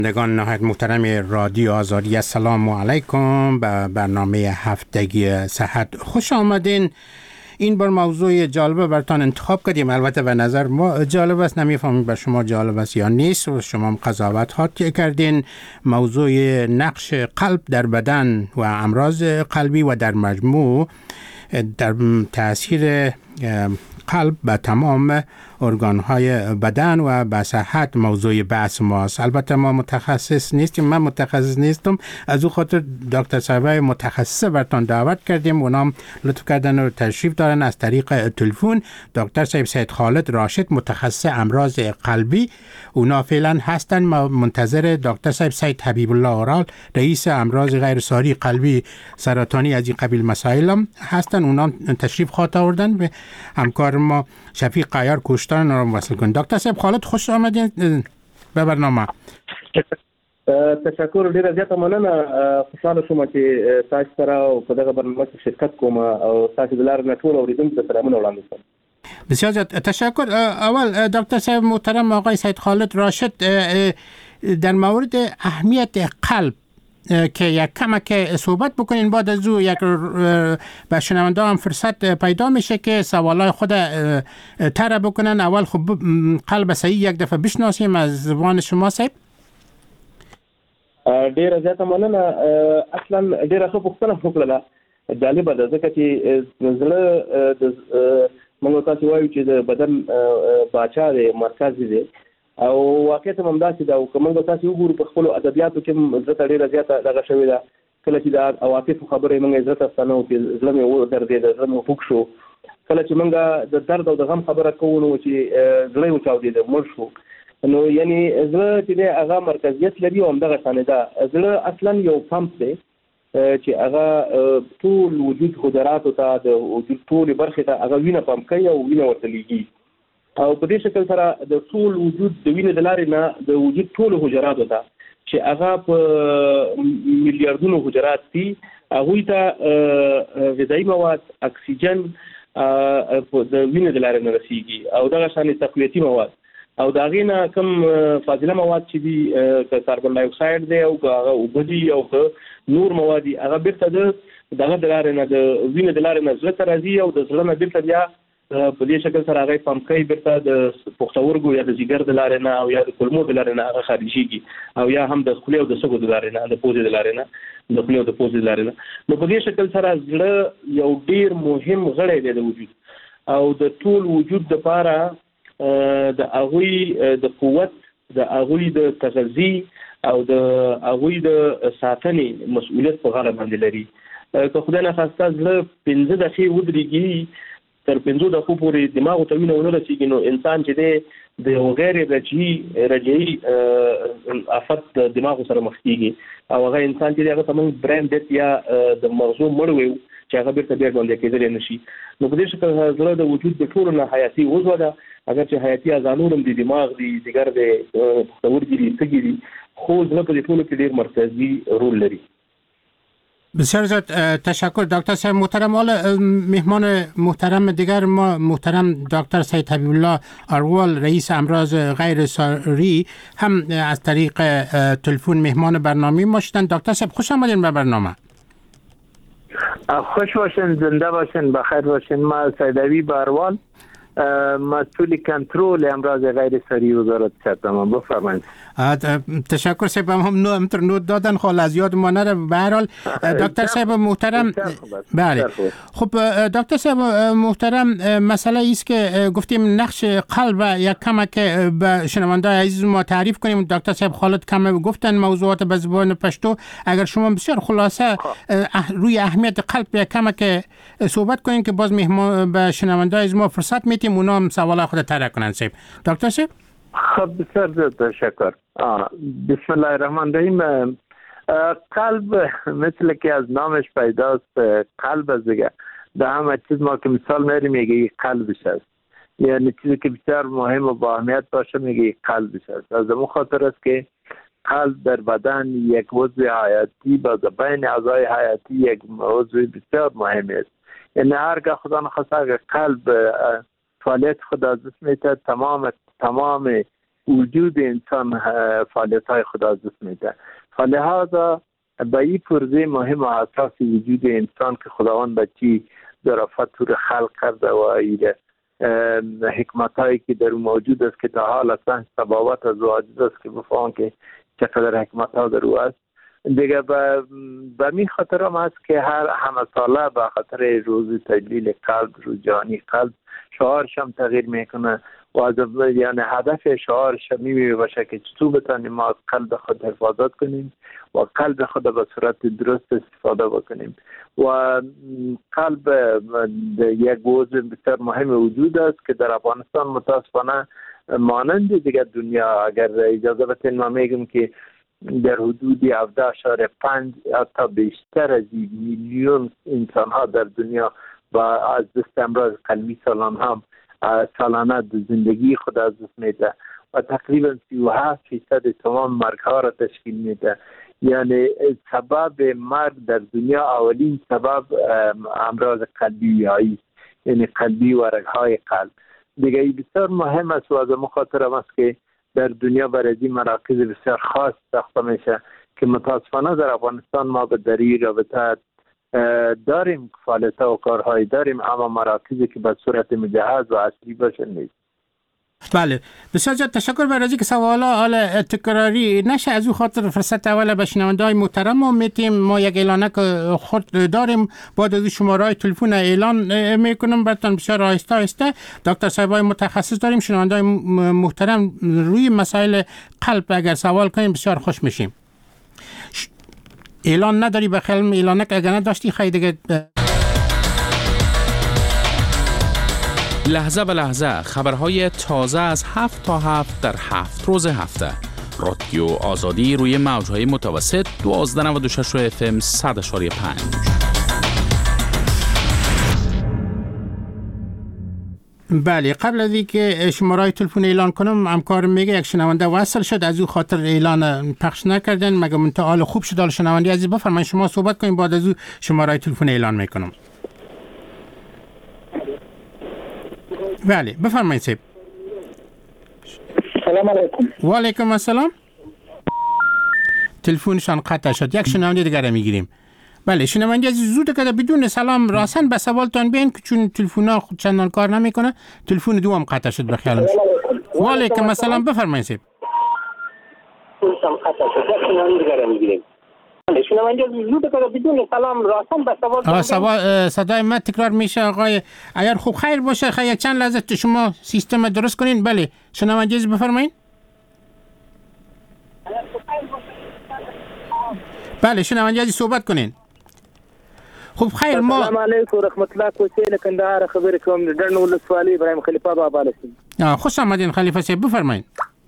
شنوندگان نهایت محترم رادیو آزادی، السلام علیکم. به برنامه هفتگی صحت خوش آمدین. این بار موضوع جالب براتان انتخاب کردیم. البته به نظر ما جالب است، نمیفهمیم بر شما جالب است یا نیست و شما هم قضاوت ها کردین. موضوع نقش قلب در بدن و امراض قلبی و در مجموع در تاثیر قلب به تمام ارگان‌های بدن و به صحت موضوع بحث ماست. البته ما متخصص نیستیم، من متخصص نیستم، از او خاطر دکتر صاحب متخصص براتون دعوت کردیم. اونام لطف کردن و تشریف دارن از طریق تلفن. دکتر صاحب سید خالد راشد، متخصص امراض قلبی، اونا فعلا هستن. ما منتظر دکتر صاحب سید حبیب الله اورال، رئیس امراض غیر ساری قلبی سرطانی از این قبیل مسائل هم هستن. اونا تشریف خواهد آوردن. به همکار ما شفیق قیار کوشتان رو وصل کن. دکتر صاحب خالد خوش آمدین به برنامه. تشکر، ډیره زیاته مننه. خوشاله شوم چې تاسو سره او په دغه برنامه کې شرکت کوم او تاسو د لارې نه ټول اوریدونکو ته سلامونه وړاندې کوم. بسیار زیاد تشکر. اول دکتر صاحب محترم آقای سید خالد راشد، در مورد اهمیت قلب که یک کمک صحبت بکنین، بعد از او یک به شنونده هم فرصت پیدا میشه که سوالای خود طرح بکنن. اول خب قلب صحیح یک دفعه بشناسیم از زبان شما صاحب. ډیره زیاته مننه. اصلا ډیره ښه پوښتنه وکړه. جالبه ده ځکه چې زړه موږ تاسو وایو چې د بدن باچا دی، مرکز دی، او واقعیت هم داسې ده. او که موږ تاسو وګورو په خپلو ادبیاتو کې زړه ته ډیره زیاته دغه شوې ده. کله چې د عواطفو خبرې موږ زړه ته ستنو چې زړه مې ودرېد، زړه مې خوږ شو. کله چې موږ د درد او د غم خبره کوو نو چې زړه یې وچاودېد، مړ شو. نو یعنی زړه چې دی هغه مرکزیت لري او همدغه شانې ده. زړه اصلا یو پمپ دی چې هغه ټول وجود حجراتو ته، د وجود ټولې برخې ته هغه وینه پمپ کوي او وینه ورته لیږي. او په دې شکل سره د ټول وجود د وینې د لارې نه د وجود ټولو حجراتو ته چې هغه په میلیاردونو حجرات دي، هغوی ته غذایي مواد، اکسیجن د وینې د لارې نه رسیږي، او دغه شانې تقویتي مواد او د هغې نه کوم فاضله مواد چې دي، که کاربن ډای اکساید دی او که هغه اوبه دي او که نور مواد دي، هغه بیرته دغه د لارې نه د وینې د لارې نه زړه ته راځي او د زړه نه بیرته بیا په دې شکل سره هغه پمپ کوي بیرته د پښتورګو یا د جګر د لارې نه او یا د کولمو د لارې نه هغه خارجيږي، او یا هم د خولې او د سږو د لارې نه، د پوزې د لارې نه، د خولې او د پوزې د لارې نه. نو په دې شکل سره زړه یو ډیر مهم غړی دی د وجود، او د ټول وجود لپاره د هغوی د قوت، د هغوی د تغذیه او د هغوی د ساتنې مسؤلیت په غاړه باندې لري. که خدای نخواسته زړه 5 دقیقې ودرېږي، تر 5 دقیقو پورې دماغ ته وینه ونه رسېږي، نو انسان چې دی د یو غیر رجعي آفت دماغ سره مخ کېږي، او هغه انسان چې دی هغه ته موږ برین ډیت یا د مغزو مړ ویو چې هغه بیرته بیا ژوندی کېدلی نه شي. نو په دې شکل زړه د وجود د ټولو نه حیاتي عضو ده. اگر چې حیاتي اعضا نور هم دي، دماغ دی، جګر دی، پښتورګي دي، سږي دي، خو زړه په دې ټولو کې ډېر مرکزي رول لري. بسیار زیاد تشکر دکتر صاحب محترم. حالا مهمان محترم دیگر ما محترم دکتر سید حبیب الله اورال، رئیس امراض غیر ساری، هم از طریق تلفن مهمان برنامه ما شدن. دکتر صاحب خوش آمدین به برنامه. خوش باشین، زنده باشین، بخیر باشین. ما سید حبیب اورال، مسئول کنترل امراض غیر ساری وزارت صحت. بفرمایید. تشکر صاحب. هم همطور نوت دادن، خال از یاد ما نره. به هر حال دکتر صاحب محترم، بله خب دکتر صاحب محترم، مسئله ایست که گفتیم نقش قلب یک کمک به شنونده عزیز ما تعریف کنیم. دکتر صاحب خالد کم گفتن موضوعات به زبان پشتو. اگر شما بسیار خلاصه روی اهمیت قلب یک کمک صحبت کنیم که باز مهمان به شنونده عزیز ما فرصت میتیم اونا هم سوال خود طرح کنن. صاحب دکتر صاحب. خب بسیار تشکر. بسم الله الرحمن الرحیم. قلب مثل که از نامش پیداست، قلب از دیگه در همه چیز ما که مثال میاریم میگه قلبش است، یعنی چیزی که بسیار مهم و با اهمیت باشه میگه قلبش است. از اون خاطر است که قلب در بدن یک عضو حیاتی با بین اعضای حیاتی یک عضو بسیار مهم است. یعنی هرگاه خدا نخواسته قلب فعالیت خود از دست میده، تمام وجود انسان فعالیت‌های خود از دست میده. فلهذا به این پرزه مهم و اساسی وجود انسان که خداوند بچی ظرافت رو خلق کرده و ایده حکمت‌هایی که در موجود است که تا حال اصلا تباوت از واجد است که بفهم که چقدر حکمت‌ها در او است. دیگه به می خاطر هم است که هر همه ساله به خاطر روز تجلیل قلب، روز جهانی قلب، شعارش هم تغییر میکنه و یعنی هدف شعارش می باشه که چطور بتانیم ما از قلب خود حفاظت کنیم و قلب خود به صورت درست استفاده بکنیم. و قلب یک عضو بسیار مهم وجود است که در افغانستان متاسفانه مانند دیگر دنیا، اگر اجازه بدین ما میگم که در حدود 17.5 حتی بیشتر از میلیون انسان ها در دنیا با از دست امراض قلبی سالانه زندگی خود از دست میده و تقریبا 37% تمام مرگ ها را تشکیل میده. یعنی سبب مرگ در دنیا اولین سبب امراض قلبی هایی، یعنی قلبی و رگ های قلب. دیگه بسیار مهم است و از مخاطر است که در دنیا برای این مراکز بسیار خاص ساخته میشه که متاسفانه در افغانستان ما به دری رابطه داریم، فعالیت و کارهای داریم، اما مراکزی که به صورت مجهز و اصلی باشه نیست. بله، بسیار زیاد تشکر برای اینکه سوالا حالا تکراری نشه. از او خاطر فرصت اول به شنونده‌های محترم ما میتیم ما یک اعلانک خود داریم، بعد از شماره‌های تلفن اعلان میکنم براتون بسیار آهسته آهسته. دکتر صاحبای متخصص داریم، شنونده‌های محترم روی مسائل قلب اگر سوال کنیم بسیار خوش میشیم. اعلان نداری بخیال اعلانک اگر نداشتی خیلی دیگه. لحظه به لحظه خبرهای تازه از 7 تا 7 در 7 روز هفته. رادیو آزادی روی موجهای متوسط 1296 FM 100.5. بله، قبل از اینکه شماره‌های تلفن اعلان کنم همکارم میگه یک شنونده وصل شد، از او خاطر اعلان پخش نکردن. مگه منتها خوب شد. شنونده عزیز بفرمایید شما صحبت کنید، بعد از او شماره‌های تلفن اعلان میکنم. بله بفرمایید سیب. سلام علیکم. و علیکم السلام. تلفنشان قطع شد. یک شنونده دیگر میگیریم. بله شنونده عزیز زود که بدون سلام راسن به سوالتان بیاین که چون تلفن‌ها چندان کار نمیکنه. تلفن دوم قطع شد به خیالم. و علیکم السلام بفرمایید سیب. تلفن قطع شد. یک شنونده دیگر میگیریم. شنونده زود که بدون سلام راسن به سوال صدای من تکرار میشه آقای. اگر خوب خیر باشه خیلی چند لحظه شما سیستم درست کنین. بله شنونده عزیز بفرمایید. بله شنونده عزیز صحبت کنین. خوب خیر ما السلام علیکم و رحمت الله کوچه کندهار خبر کوم در نو ولسوالی ابراهیم خلیفه بابا هستم. خوش آمدین خلیفه صاحب بفرمایید.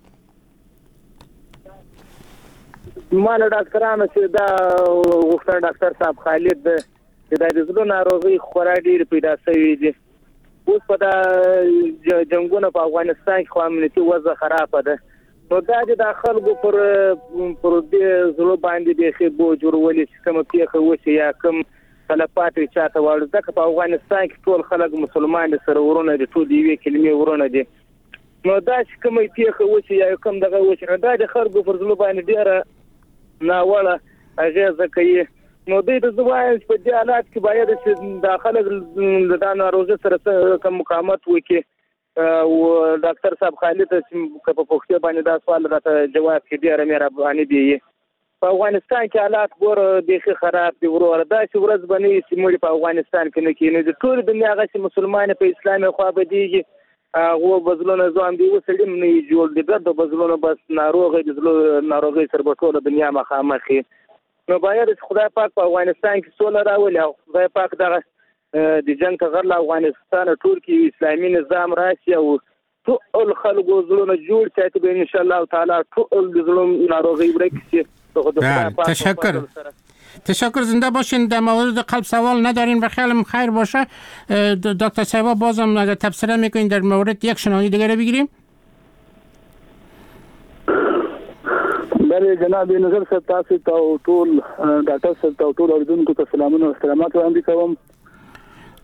مال ډاکټرانو چې دا وختر ډاکټر صاحب خالد چې د زړه ناروغي خورا ډیر پیدا شوې دي. اوس په دا جنگونو په افغانستان کې خو امنیتي وضع خراب ده. نو دا د خلکو پر دې زړه باندې د خبو جوړولې چې کوم پیښه وشي یا کوم تلفات چاته وړ ځکه په افغانستان کې ټول خلک مسلمان سره ورونه دي، ټول یې کلمې ورونه دي. نو دا چې کوم پیښه وشي یا کوم دغه وشي دا د خلکو پر زړه باندې ډیره ناوړه اغیزه کوي. نو د زوایم په دې حالات کې باید چې داخله د ناروغي سره کوم مقاومت وکړي. او ډاکټر صاحب خالد چې په پښتو باندې دا سوال راته جواب کې ډیره مهرباني دی. په افغانستان کې حالات ګور ډېر خراب دي ورور. دا چې ورځ باندې چې موږ په افغانستان کې نه کېنه د ټول دنیا غشي مسلمان په اسلامي خوا بدیږي او بزلونه ځوان دی وسلم نه جوړ دي د بزلونه بس ناروغي سره په ټول دنیا مخامخي. نو باید خدای پاک په افغانستان کې سوله راولي او خدای پاک دغه د جنگ غر له افغانستان ټول کې اسلامي نظام راشي او ټول خلکو زلونه جوړ چې به ان شاء الله تعالی ټول د ظلم ناروغي ورکړي. تشکر زنده باشین. در مورد قلب سوال ندارین و خیالم خیر باشه. دکتر صاحب بازم اگر تبصره میکنین در مورد یک شنونده دیگه بگیریم. بله جناب نظر صاحب تاسو ته ټول ډاکټر صاحب ته ټول اوریدونکو ته سلامونه او احترامات وړاندې کوم.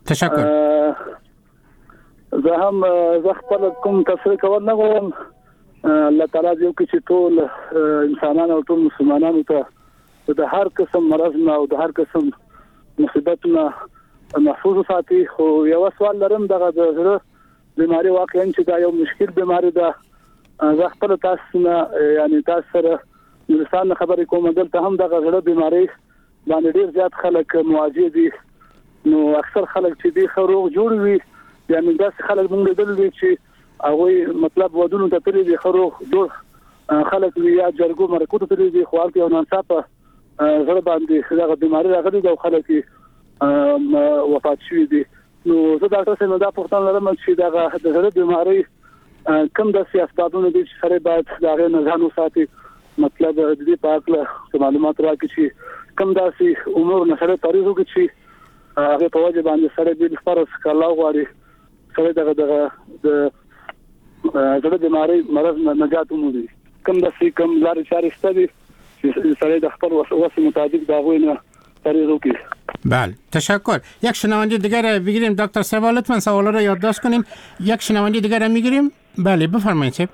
تشکر. زه خپل کوم تفسیر کول نه غواړم الله تعالی دې وکړي چې ټول انسانان او ټول مسلمانانو ته د هر قسم مرض نه او د هر قسم مصیبت نه محفوظ ساتي. خو یو سوال لرم دغه د زړه بیماری واقعا چې دا یو مشکل بیماری ده. زه خپل تاسو نه یعنی تاسو سره انسان خبرې کوم دلته هم دغه زړه بیماری باندې ډیر زیات خلک مواجه دي. نو اکثر خلک چې دي خروغ جوړ وي یعنی داسې خلک موږ لیدل چې هغه مطلب ودونو ته تللی دي خروغ جوړ خلک یا جرګو مرکو ته تللی دي خو هغه یو ناڅاپه غړ باندې دغه بیماری راغلي ده او خلک وفات شوي دي. نو زه ډاکټر صاحب دا پوښتنه لرم چې دغه د زړه بیماری کوم داسې اسبابونه دي چې سره باید دغه نه ځان وساتي. مطلب د دې په اړه معلومات راکړي چې کوم داسې امور نه سره تاریخ وکړي چې هغه په وجه باندې سره د فرض کلا غواړي سره دغه د زړه بیماری مرض نجات مومي. کوم داسې کوم لارې چارې شته دي چې سره د خپل وسع مطابق دا غوینه تاریخ وکړي. بله تشکر. یک شنونده دیگر بگیریم دکتر صاحب لطفا سوالا رو یادداشت کنیم. یک شنونده دیگر میگیریم. بله بفرمایید صاحب.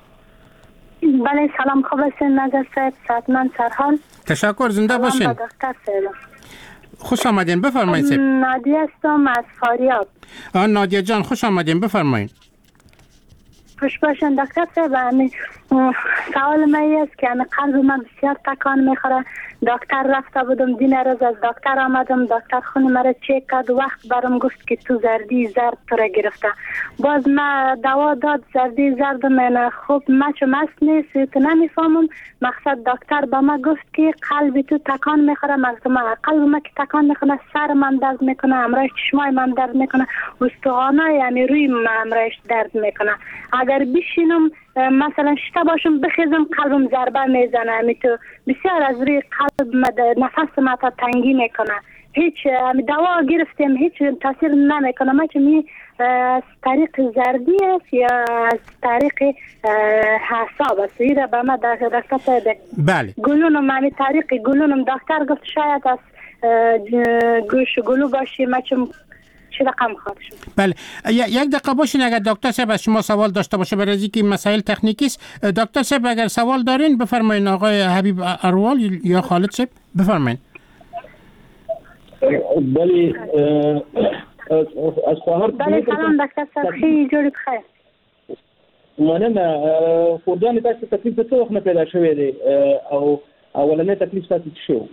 بله سلام خوب هستین نظر صاحب سعدمند سرحال. تشکر زنده باشین. دکتر صاحب خوش آمدین بفرمایید صاحب. نادیه هستم از فاریاب. نادیه جان خوش آمدین بفرمایید. خوش باشین دکتر صاحب. سوال من است که قلب من بسیار تکان میخوره. دکتر رفته بودم دین روز از دکتر آمدم دکتر خون مرا چک کرد وقت برام گفت که تو زردی زرد تو را گرفته. باز ما دوا داد زردی زرد من خوب مچ مست نیست نمیفهمم. مقصد دکتر با ما گفت که قلب تو تکان میخوره. مگه قلب ما که تکان میکنه سر من درد میکنه امرایش چشمای من درد میکنه استخوانای یعنی روی من امرایش درد میکنه. اگر بشینم مثلا شتا باشم بخیزم قلبم ضربه میزنه. میتو بسیار از روی قلب نفس ما تا تنگی میکنه. هیچ دوا گرفتیم هیچ تاثیر نمیکنه. ما چه از طریق زردی است یا از طریق حساب است. ایره به ما دکتر بله گلونم من طریق گلونم دکتر گفت شاید از گوش گلو باشی. ما چه رقم خواهد شد. بله یک دقیقه باشین اگر دکتر صاحب از شما سوال داشته باشه برای اینکه مسائل تکنیکی است. دکتر صاحب اگر سوال دارین بفرمایید. آقای حبیب اروال یا خالد صاحب بفرمایید. بله از خواهر بله سلام دکتر صاحب خیلی جوری بخیر. مننه. خوردن تاسو تکلیف څه وخت نه پیدا شوی دی او اولنې تکلیف تاسو څه شو؟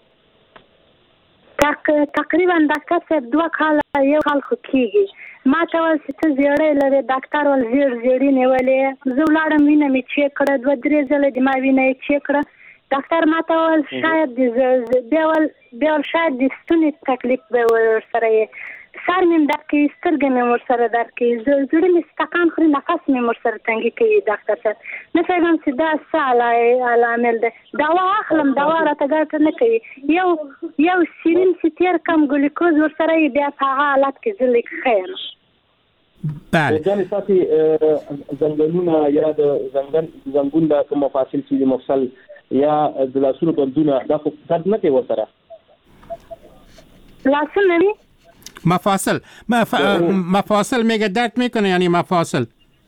تقریبا دکتر صاحب 2 کال یو کال خو کېږي. ما ته ویل چې ته زیړی لرې. ډاکټر ول زیړی نیولې. زه ولاړم وینه مې چیک کړه 2-3 ځله د ما وینه یې چیک کړه. ډاکټر ما ته ویل شاید بیا شاید د ستوني تکلیف به ورسره یې. سر مې درد کوي سترګې مې ورسره درد کوي زړه مې ستکان خوري نفس مې ورسره تنګي کوي. ډاکټر صاحب نه فهمم چې دا څه علامل ده. دوا اخلم دوا راته ګټه نه کوي. یو سیرین سیتیر کم ګلوکوز ورسره بیا په هغه حالت کې زه لیک خیر. بله ځان ساتي زنګونونه یا د زنګون د کوم مفاصل چې مفصل یا د لاسونو بندونه دا خو درد نه کوي ورسره. لاسونه مفاصل میگه درد میکنه یعنی مفاصل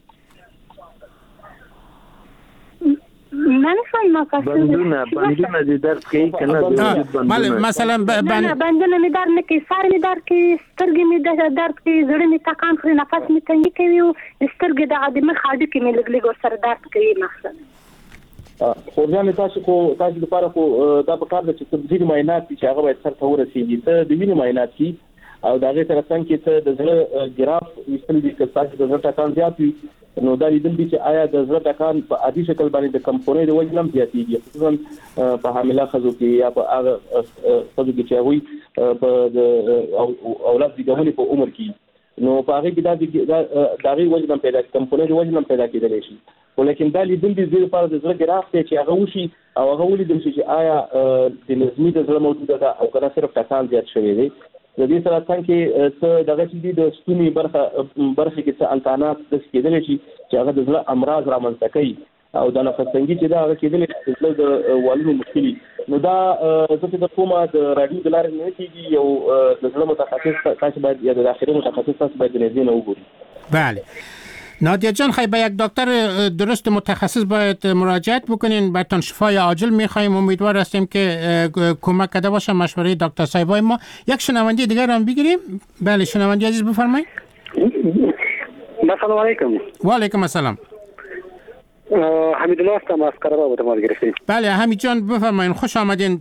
نمی‌فهمم مفاصل بندونه دي درد کوي کنه مثلا بندونه می درد نکوي سر می درد کوي سترګې می درد کوي زړه می تکان خوري نفس می تنګي کوي او سترګې د عدمه خاډي کې می لګلګ ورسره درد کوي. مقصد خورجان تاسو لپاره خو دا په کار د چې ځینې معاینات چې هغه باید سره ورسیږي. ته د وینې معاینات کی او دا غي سره څنګه چې د زړه ګراف وستل دي چې تاسو د زړه ټکان زیات وي نو دا لیدل دي چې آیا د زړه ټکان په عادي شکل باندې د کمپونې د وجه نه زیاتېږي خصوصا په حامله ښځو کې یا په هغه ښځو کې چې هغوی په اولاد زیږولو په عمر کې نو په هغه کې دا غي وجه نه پیدا کمپونې د وجه نه پیدا کېدلی شي. ولیکن دا لیدل دي چې په د زړه ګراف چې هغه وشي او هغه ولیدل شي چې آیا د نظمي د زړه موجوده ده او کنه صرف ټکان زیات شوی دی. د دې سره څنګه چې دغه چې د ستوني برخه کې څه انتانات د کېدل شي چې هغه د زړه امراض رامنځته کوي او د نفس تنګي چې دا هغه کېدل چې د والو مشکلي نو دا څه د کومه د رادیو د لارې نه کېږي یو د زړه متخصص تاسو باید یا د داخلي متخصص تاسو باید نه وګورئ. بله نادیا جان خیلی به یک دکتر درست متخصص باید مراجعت بکنین، براتون شفای عاجل میخوایم. امیدوار هستیم که کمک کرده باشه مشوره دکتر صاحبای ما. یک شنونده دیگر هم بگیریم. بله شنونده عزیز بفرمایید. السلام علیکم. و علیکم السلام. حمیدالله هستم از قرار تماس گرفتیم. بله حمید جان بفرمایید، خوش آمدین.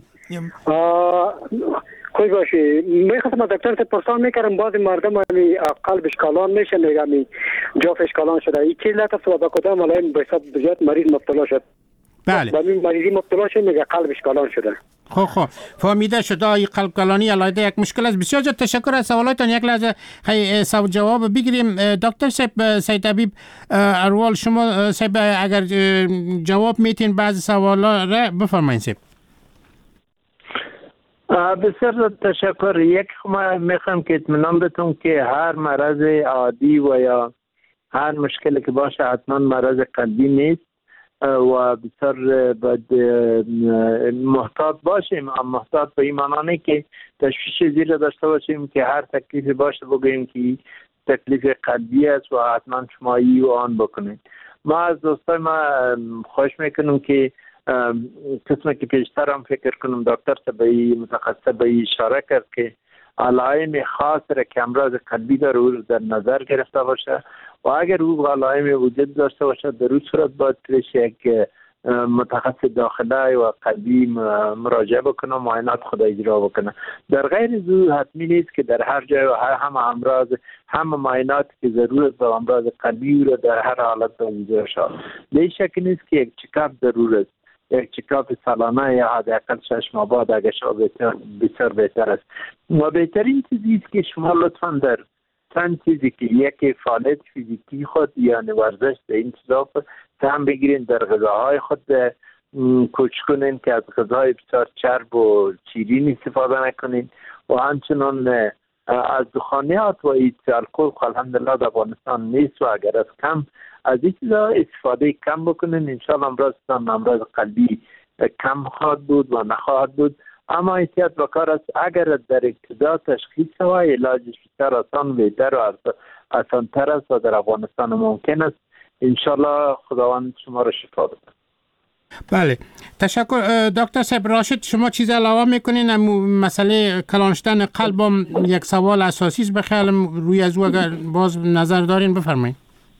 خوش باشی. میخواستم دکتر سے پرسان میکردم بعضی مردم قلب اشکالان میشه، میگم جاف اشکالان شده، این چیز لطف سبب کدام علائم به حساب بزیاد مریض مبتلا شد. بله. با این مریضی مبتلا شد میگه قلب اشکالان شده. خب فهمیده شده این قلب کلانی علایده یک مشکل است. بسیار زیاد تشکر از سوالاتتان. یک لحظه سوال جواب بگیریم. دکتر صاحب سید طبیب اروال، شما صاحب اگر جواب میتین بعضی سوالا را بفرمایید صاحب. بسیار تشکر. یک ما میخوام که اطمینان بتون که هر مرض عادی و یا هر مشکلی که باشه حتما مرض قلبی نیست و بسیار باید محتاط باشیم. محتاط به این معنی که تشویش زیر داشته باشیم که هر تکلیفی باشه بگوییم که تکلیف قلبی است و حتما شمایی و آن بکنید. ما از دوستای ما خواهش میکنم که قسمه که پیشتر هم فکر کنم دکتر سبایی متخصص به اشاره کرد که علائم خاص را که امراض قلبی داره او در نظر گرفته باشه و اگر او علائم وجود داشته باشه در اون صورت باید پیش یک متخصص داخلی و قلبی مراجعه بکنه، معاینات خود اجرا بکنه. در غیر زو حتمی نیست که در هر جای و همه امراض همه معاینات که ضرورت به امراض قلبی رو در هر حالت اجرا شود. به شک نیست که یک چکاپ ضرورت است. یک چکاپ سالانه یا حداقل 6 ماه بعد اگر شما بسیار بهتر است. و بهترین چیزی است که شما لطفاً در چند چیزی که یکی فعالیت فیزیکی خود یعنی ورزش در این چیزا هم بگیرین، در غذاهای خود کوشش کنین که از غذاهای بسیار چرب و شیرین استفاده نکنین و همچنان از دخانیات و الکل الحمدلله در افغانستان نیست و اگر از کم از این چیزا استفاده کم بکنین انشاءالله امراض قلبی کم خواهد بود و نخواهد بود. اما احتیاط بکار است اگر در ابتدا تشخیص و علاجش بسیار آسان بهتر و آسان‌تر است و در افغانستان ممکن است. انشالله خداوند شما را شفا بده. بله تشکر. دکتر صاحب راشد شما چیز علاوه میکنین؟ مسئله کلانشتن قلب هم یک سوال اساسی است، بخیالم روی از او اگر باز نظر دارین بفرمایید.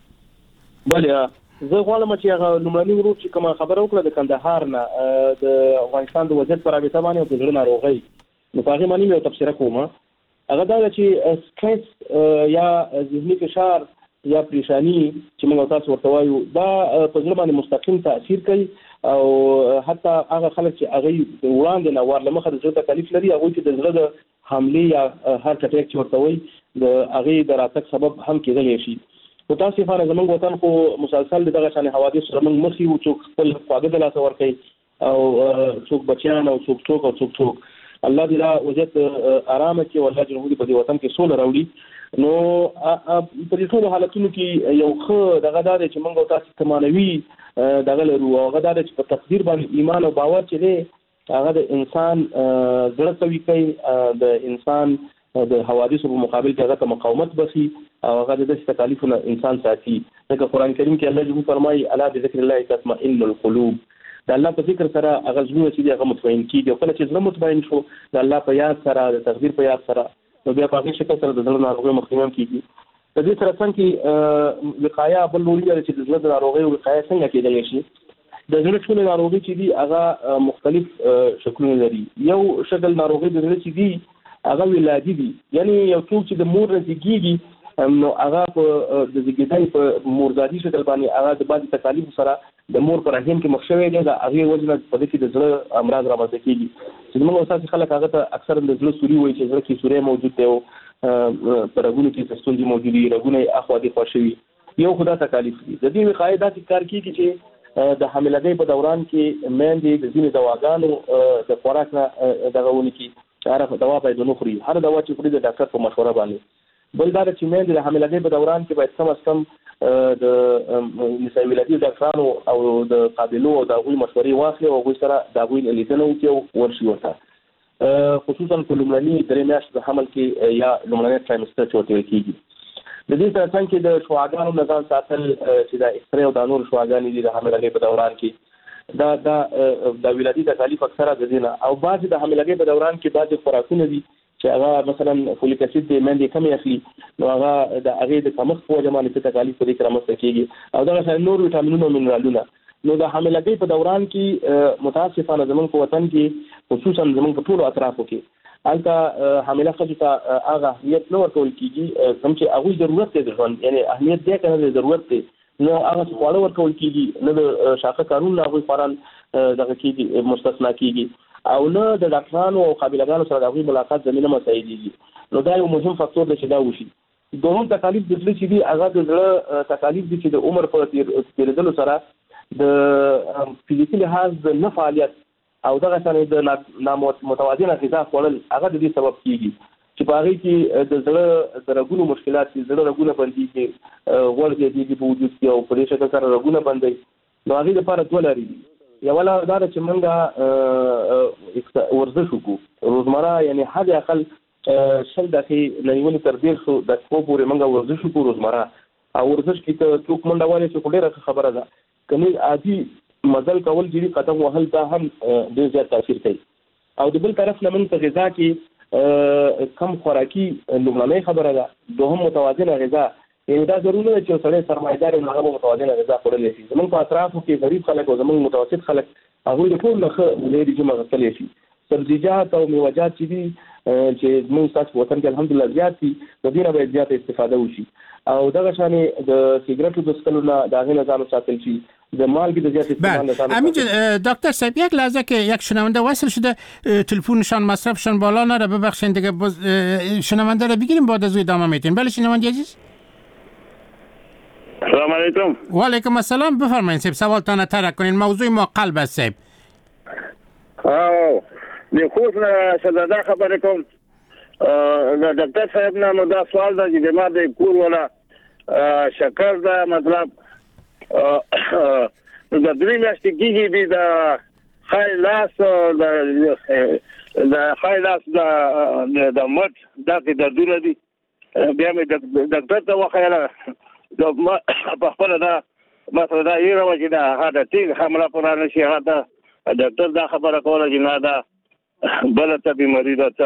بله زه غواړم چې هغه لومړنی ورو چې کومه خبره وکړه د کندهار نه د افغانستان د وضعیت پر رابطه باندې او د زړه ناروغۍ نو په هغې باندې یو تبصره کوم. هغه دا ده چې سټرس یا ذهني فشار یا پریشانی چې موږ تاسو ورته وایو دا په زړه باندې مستقیم تاثیر کوي او حتی هغه خلک چې هغه وړاندې نه ورلمخه د زړه تکلیف لري هغه چې د زړه د حملې یا هارت اټیک چې ورته وایي د هغه د راتګ سبب هم کېدلی شي. په تاسو باندې زموږ وطن خو مسلسل دغه شان حوادث سره موږ مخ یو څوک خپل خواږه د لاس ورکوي او څوک بچیان او څوک الله دې دا وضعیت آرامه کې والله جنوبي په دې وطن کې سوله راوړي. نو په دې ټول حالتونو کې یو ښه دغه دا دی چې موږ تاسو ته معنوي دغه لرو او هغه دا دی چې په تقدیر باندې ایمان او باور چې دی هغه د انسان زړه قوي کوي، د انسان د حوادثو په مقابل کې هغه ته مقاومت بخي او هغه د دې تکالیفونو انسان ساتي. ځکه قرآن کریم کې الله جل فرمایي الا بذکر الله تطمئن القلوب. د الله په ذکر سره هغه زړه چې هغه مطمئن کیږي او کله چې زړه مطمئن شو د الله په یاد سره د تقدیر په یاد سره نو بیا په هغه شکل سره د زړه ناروغۍ مخنیوي کیږي. د دې سره څنګه وقایه بل لوري چې د زړه ناروغۍ وقایه څنګه کېدای شي؟ د زړه ټول ناروغۍ چې دي هغه مختلف شکلونه لري. یو شکل ناروغۍ د زړه چې دي هغه ولادي دي، یعنی یو څوک چې د مور نه زیږي نو هغه په د زیږیدای په موردادي شکل باندې هغه د بعض تکالیف سره د مور پر رحم کې مخ شوی دی، دا هغه وجنه په دې کې د زړه امراض رامنځته کیږي. چې موږ اوسه خلک هغه ته اکثر د زړه سوري وایي چې زړه کې سوري موجود دی او پر رګونو کې ستونزې موجود دي، رګونه اخوا دي خوشوي. یو خدا تکالیف دي. د دې وقایه داسې کار کوي چې د حاملګۍ په دوران کې میندې د ځینې دواګانو د خوراک نه دغه ونی کې هر دوا باید نه خوري، هر دوا چې خوري د ډاکټر په مشوره باندې. بل دا چې میندې د حاملګۍ په دوران کې باید کم از کم د نسایي ولادي ډاکټرانو او د قابلو او د هغوی مشورې واخلي او هغوی سره د هغوی لیدنه وکړي او ورشي ورته خصوصا په لومړني درې میاشتې د حمل کې یا لومړنی ټرایمستر چې ورته ویل کېږي. د دې سره څنګه د شواګانو نظام ساتل چې د اکسرې او د نور شواګانې دي د حاملګۍ په دوران کې د ولادي تکالیف اکثره د دینه او بعض د حاملګۍ په دوران کې بعض خوراکونه دي چې هغه مثلا فولیک اسید د مندې کمی اخلي نو هغه د هغه د کمښت په وجه باندې تکالیف په دې کې رامنځته کیږي او دا نور ویټامینونه او منرالونه نو د حاملګۍ په دوران کې متاسفانه زمونږ په وطن کې خصوصا زمونږ په ټولو اطرافو کې البته حامله ښځو ته هغه اهمیت نه ورکول کیږي کوم چې هغه ضرورت دی ژوند یعنی اهمیت دی کنه ضرورت دی نو هغه خواړه ورکول کیږي نه د شاخه قانون هغه فاران دغه کیږي مستثنا کیږي او نه د ډاکټرانو او قابلګانو سره د ملاقات زمينه مساعدېږي نو دا یو مهم فاکتور دی چې دا وشي دوهم تکالیف د زړه چې دی هغه د زړه تکالیف دي چې د عمر په تیریدلو سره د فزیکي لحاظ د نه فعالیت او دغه څنګه د متوازنه غذا خوړل هغه د دې سبب کیږي چې په هغه کې د زړه د رګونو مشکلات دي زړه رګونه بندي کې ورته دي په وجود کې او په دې شکل سره رګونه بندي نو هغه لپاره دوه لري یو لا دا چې موږ ورزش وکړو روزمره یعنی حد اقل 10 دقیقې نیول تر ډیر شو د کو پورې موږ ورزش وکړو روزمره او ورزش کې ته څوک منډه والي چې ډیره خبره ده کني عادي مزل کول جدي قدم وهل دا هم ډیر زیات تاثیر کوي او د بل طرف نه موږ په غذا کې کم خوراکي لومړنۍ خبره ده دوهم متوازنه غذا یعنی دا ضروري نه چې سړی سرمایدار نه هغه متوازنه غذا خورلی شي زموږ په اطرافو کې غریب خلک او زموږ متوسط خلک هغه د ټول نه لري چې مغسل شي سبزیجات او میوه‌جات چې دي چې موږ تاسو وطن کې الحمدلله زیات دي د دې نه باید زیات استفاده وشي او دغه شانې د سیګریټو د څکلو نه د هغې نه ځان وساتل شي د مالګې د زیات استعمال نه ځان امین دکتر صاحب یک لحظه که یک شنونده وصل شده تلفنشان مصرفشان بالا نره ببخشید دیگه شنونده رو بگیریم بعد از ادامه میتین بله شنونده عزیز سلام علیکم و علیکم السلام بفرمایید صاحب سوالتان ترک کنین موضوع ما قلب است صاحب د خوست نه شداده خبرې کوم د ډاکټر صاحب نه مو دا سوال ده چې ما د کور ولا شکر دا مطلب د درې میاشتې کېږي د خیلاس د خیلاس د مټ دغه د دونه دي بیا مې ډاکټر ته وخیاله په خپل دا مثلا دا یې راوځي دا هغه تیګ حمله پر نه شي هغه ډاکټر دا خبره کوله چې نه دا بلته بیماری ده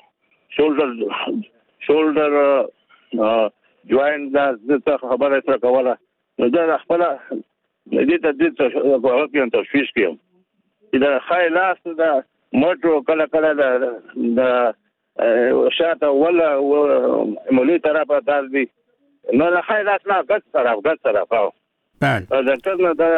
شولډر جوائنټ دا خبره تر کوله نو دا خپل دې ته هغه تشویش کوم دا خیلاس دا موټر کله کله دا شاته ولا مولي طرف ته دي نو لا خیلاس نه ګټ طرف بله ډاکټر نه دا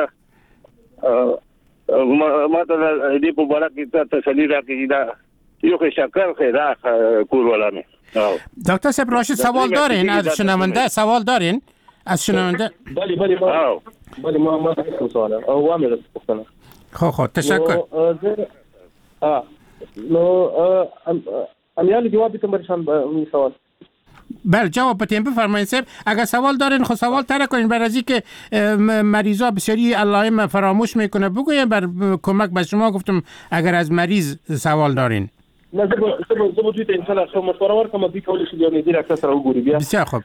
ما ته دې په باره کې تسلی راکړي دا یو شکر خیره کور ولا نه دکتر صاحب راشد سوال دارین از شنونده سوال دارین از شنونده بله ما سوال او عامل پوښتنه خو تشکر نو امیال جواب تم برشان سوال بله جواب بدین بفرمایید صاحب اگر سوال دارین خود سوال طرح کنین برای از اینکه مریضا بسیاری علائم فراموش میکنه بگوین بر کمک به شما گفتم اگر از مریض سوال دارین نه زه دوی ته ان شاء الله مشوره ورکوم دوی کولی شي یو ډیر اکثر وګوري بیا بسیار خوب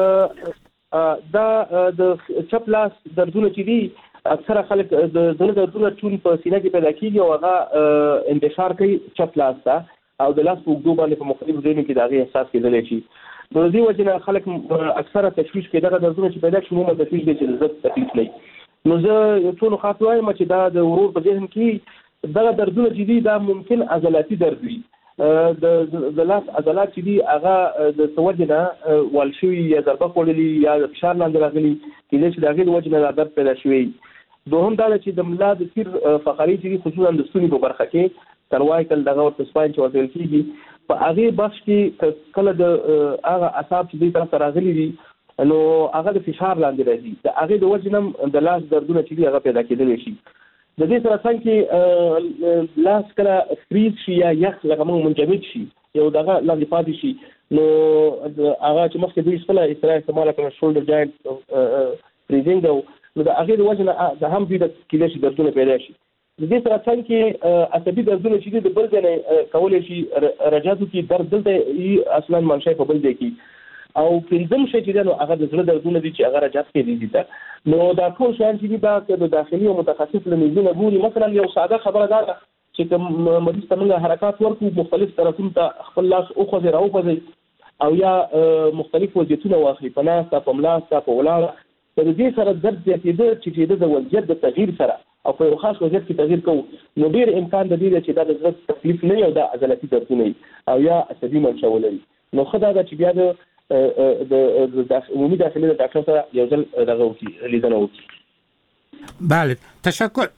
دا د چپ لاس دردونه چې دي اکثره خلک د زړه دردونه ټول په سینه کې پیدا کیږي او هغه انتشار کوي چپ لاس ته او د لاس په وګړو باندې په مختلفو ځایونو کې دا غي احساس کېدلی شي نو دې وجه خلک اکثره تشویش کې دغه دردونه چې پیدا شي مو تشویش دي چې زړه تکلیف نه نو زه ټول خاص وایم چې دا د ورور په ذهن کې دغه دردونه چې دي دا ممکن عضلاتي درد وي د لاس عضلات چې دي هغه د توجنه والشوي یا ضربه کوللی یا فشار لاندې راغلي کله چې دغه وجنه درد پیدا شوی دوهم دا چې د ملا د تیر فقري چې خصوصا د ستوني په برخه کې سروایکل دغه ورته سپاین چې ورته کیږي په هغه بخش کې کله د هغه اعصاب چې دې طرف راغلي دي نو هغه د فشار لاندې راځي د هغه د وجنه د لاس دردونه چې هغه پیدا کېدلی شي د دې سره څنګه لاس کله فریز شي یا یخ لکه موږ منجمد شي یو دغه لاندې پاتې شي نو هغه چې مخکې دوی خپل استعمال کړو شولډر جاینټ فریزینګ نو د هغه د وجنه د هم دې د کله شي دردونه پیدا شي د دې سره څنګه عصبي دردونه چې د بل ځای کولای شي رجاتو کې درد دلته اصلا منشأ په بل ځای کې او پنځم شي چې نو هغه د زړه دردونه دي چې هغه راځي کېږي دا نو دا ټول شان چې دا د داخلي او متخصص لمنځونه ګوري مثلا یو ساده خبره ده چې کوم مریض ته موږ حرکات ورکو مختلف طرفونو ته خپل لاس او خوځي راوځي او یا مختلف وضعیتونه واخلي په ناس په ملاس په ولاړه د دې سره درد زیاتېده چې د وضعیت د تغییر سره او په یو خاص وضعیت کې تغییر کوو نو ډېر امکان د دې چې دا د زړه تکلیف نه یو د عضلاتي دردونه او یا عصبي منشأ ولري نو خدای دا چې بیا د عمومي داخلي د ډاکټر سره یو ځل دغه وکړي لیدنه وکړي. بله تشکر.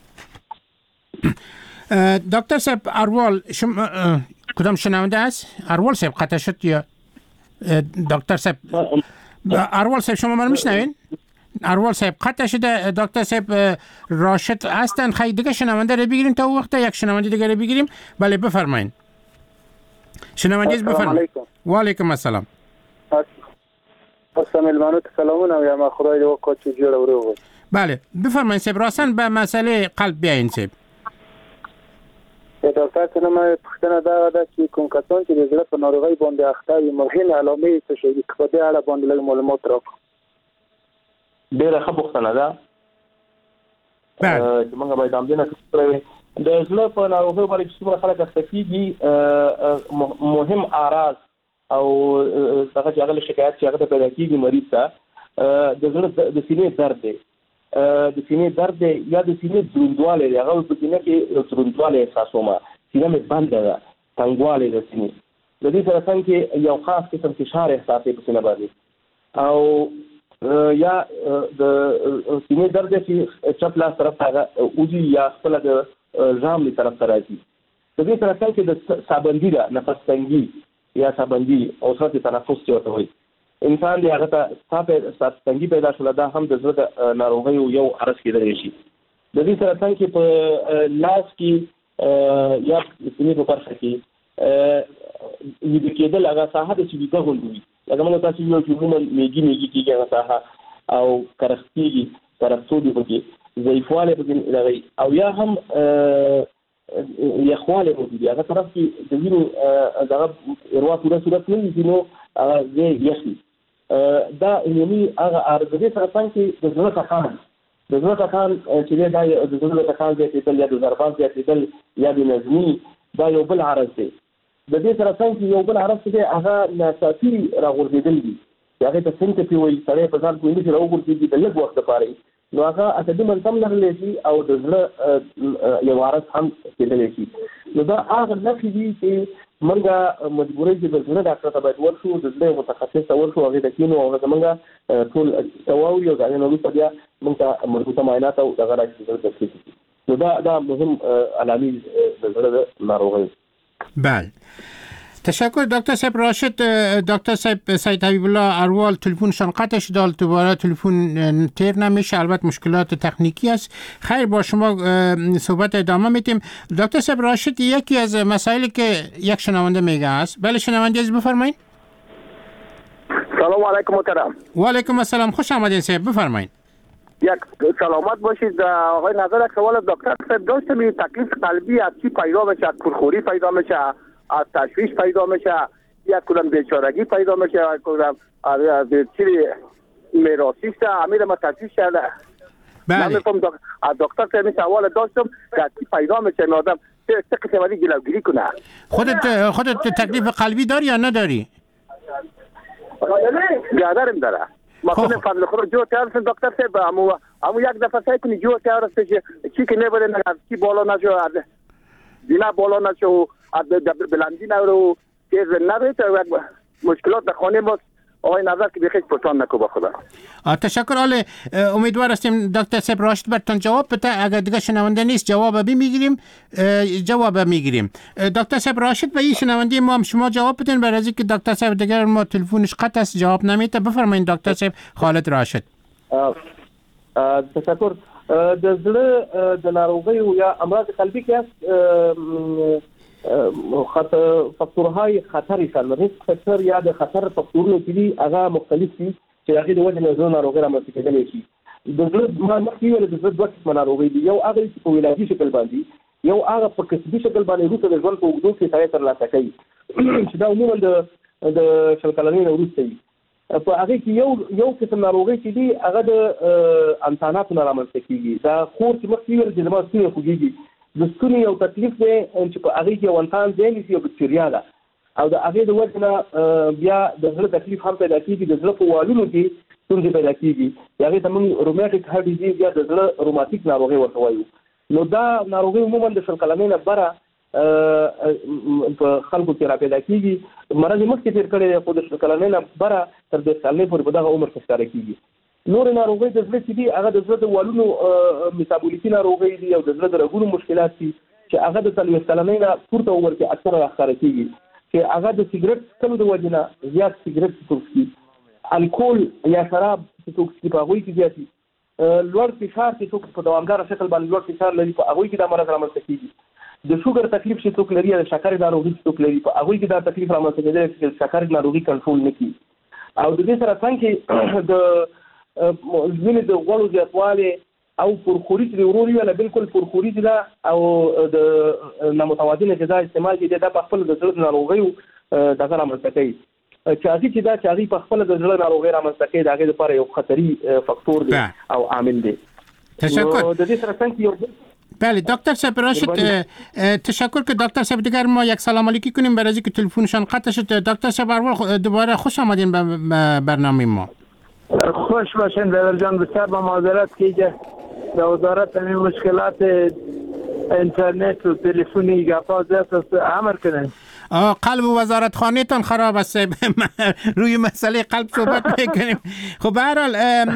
دکتر صاحب اروال شما کدام شنونده است؟ اروال صاحب قطع شد یا دکتر صاحب اروال صاحب شما من میشنوین؟ اروال صاحب قطع شده. دکتر صاحب راشد هستن. خیلی دیگه شنونده رو بگیریم تا وقت یک شنونده دیگه رو بگیریم. بله بفرمایید. شنونده بفرمایید. و علیکم السلام. السلام سلامونه یا ما خدای دې وکړي چې جوړ اورو. بله بفرمایید صاحب راسن به مسئله قلب بیاین صاحب. دکتر څنګه ما پوښتنه دا ده چې کوم کسان چې د زړه په ناروغۍ باندې اخته وي مهم علامې څه شي په دې اړه باندې لږ معلومات راکړئ. ډېره ښه پوښتنه ده چې موږ باید همدې نه کوو. د زړه په ناروغۍ باندې چې څومره خلک اخته کېږي مهم اعراض او هغه چې هغه شکایت چې هغه پیدا کېږي مریض ته د زړه د سینې درد دی د سینې درد یا د سینې دروندوالی دی هغه په سینه کې دروندوالی احساسوم سینه مې بنده ده تنګوالی د سینې د دې سره څنګه یو خاص قسم فشار احساسوي په سینه باندې او یا د سینې درد چې چپ لاس طرف ته اوږي یا خپل د ژامې طرف ته راځي د دې سره څنګه د سابندي ده نفس تنګي یا سابندي او سرعت تنفس چې ورته وایي انسان دی هغه ته تنګي پیدا شول دا هم د زړه د ناروغۍ یو عرض کېدلی شي. د دې سره څنګه په لاس کې یا سینې په برخه کې د کېدل هغه ساحه د چې ویګه غونډوي لکه موږ تاسو یو چې عموما میږي کېږي هغه ساحه او کرختېږي ترفتوږي پکې ضعیفوالی پکې دغی او یا هم یخوالی موجود هغه طرف کې د وینې دغه اروا پوره صورت نه وي نو هغه یخي دا عمومي هغه عرض دې سره څنګه د زړه ټکان چې دا د زړه ټکان زیاتېدل یا د ضربات زیاتېدل یا د نظمي دا یو بل عرض دی. د دې سره څنګه یو بل عرض دی هغه ناڅاپي راغورځېدل دي هغه ته څنګه په وایي سړی په ځان پوهېږي چې راوغورځېږي د لږ وخت لپاره نو هغه عصبي منظم لرلی شي او د زړه یو عرض هم کېدلی شي. نو دا هغه نښې دي چې موږ مجبورۍ چې د زړه ډاکټر ته باید ورشو د زړه متخصص ته ورشو هغې ته کښېنو او هغه زموږ ټول ته واوري او د هغې نه وروسته بیا موږ ته مربوطه معاینات او دغه را چې زړه تشخیص کړي. نو دا مهم علامې د زړه د ناروغۍ. بله تشکر دکتر صاحب راشد. دکتر صاحب سید حبیب الله اروال تلفنشان قطع شد دوباره تلفن تیر نمیشه البته مشکلات تکنیکی است. خیر با شما صحبت ادامه میدیم. دکتر صاحب راشد یکی از مسائلی که یک شنونده میگه است. بله شنونده از بفرمایید. سلام علیکم محترم. و علیکم السلام خوش آمدید صاحب بفرمایید. یک سلامت باشید آقای نظر یک سوال دکتر صاحب داشتم تکلیف قلبی از چی پیدا میشه از پرخوری پیدا میشه از تشویش پیدا میشه یا کدام بیچارگی پیدا میشه یا کدام از چیزی میراثی است امیر ما تشویش شده. بله نمیفهم از دکتر صاحب سوال داشتم که چی پیدا میشه آدم چه قسمتی جلوگیری کنه. خودت تکلیف قلبی داری یا نداری؟ دارم داره. مثلا فضل خود جو تیار است دکتر صاحب امو یک دفعه سعی کنی جو تیار است چی که نبوده نه کی بالا نشو دینا بالا نشو بلندی نرو تیز نرو تو مشکلات در خانه ما آقای نظر که بخیش پرسان نکو با خدا. تشکر. حالا امیدوار هستیم دکتر صاحب راشد برتون جواب بده. اگر دیگه شنونده نیست جواب میگیریم. دکتر صاحب راشد به این شنونده ما هم شما جواب بدین برای اینکه دکتر صاحب دیگر ما تلفنش قطع است جواب نمیده. بفرمایید دکتر صاحب خالد راشد. تشکر. د زړه د ناروغیو یا امراض قلبي کې فاکتورهای خطر شامل دي. فاکتور یا د خطر فاکتورونه دي هغه مختلف دي چې هغه د وجه نه زړه ناروغي رامنځته کېدلی شي. د زړه ما مخکې ویل د زړه دوه قسمه ناروغي دي. یو هغه چې په ولادي شکل باندې یو هغه په کسبي شکل باندې وروسته د ژوند په اوږدو کې سړی ترلاسه کوي چې دا عموما د شل کلنۍ نه وروسته وي په هغه کې یو قسم ناروغي چې دی هغه د انساناتو نه رامنځته کیږي. دا خور چې مخکې ویل چې زما ستونی خوږیږي، د ستوني یو تکلیف دی چې په هغه کې یو انسان ځای نیسي، یو بکتریا ده او د هغې د وجه نه بیا د زړه تکلیف هم پیدا کېږي، د زړه په والونو کې ستونزې پیدا کېږي، د هغې ته موږ روماتیک هارت ډیزیز یا د زړه روماتیک ناروغي ورته وایو. نو دا ناروغي عموما د 20 کلنۍ نه بره په خلکو کې را پیدا کېږي. مرض مخکې تېر کړی دی خو د 20 کلنۍ نه بره تر 10 کلنۍ پورې په دغه عمر کې ښکاره کېږي. نورې ناروغۍ د زړه چې دي هغه د زړه د والونو میتابولیکي ناروغۍ دي او د زړه د رګونو مشکلات دي چې هغه د 40 کلنۍ نه پورته عمر کې اکثره راښکاره کېږي، چې هغه د سیګرټ څښلو د وجې نه زیات سیګرټ چې څوک څښي، الکول یا شراب چې څوک څښي په هغوی کې زیات دي، لوړ فشار چې څوک په دوامداره شکل باندې لوړ فشار لري په هغوی کې دا مرض رامنځته کېږي، د شوګر تکلیف چې څوک لري یا د شکرې ناروغي چې څوک لري په هغوی کې دا تکلیف رامنځته کېدلی چې شکرې ناروغي کنټرول نه کړي. او د دې سره څنګ کې د وینې د غوړو زیاتوالی او پرخوري چې ورور ویله بالکل پرخوري ده او د نامتوازنه غذا استعمال کې دا په خپل د زړه ناروغیو دغه رامنځته کوي، چې هغې په خپل د زړه ناروغۍ رامنځته کوي د هغې لپاره یو خطري فاکتور دی او عامل دی. تشکر. د دې سره څنګ یو بله دکتر صاحب راشد تشکر که دکتر صاحب دیگر ما یک سلام علیکی کنیم برای اینکه تلفنشان قطع شد. دکتر صاحب دوباره خوش آمدین به برنامه ما. خوش باشین دلال جان، بسیار با معذرت که در وزارت همین مشکلات اینترنت و تلفنی گپا زیاد عمل کنن. قلب وزارت خانه تان خراب است، روی مسئله قلب صحبت میکنیم. خب به هر حال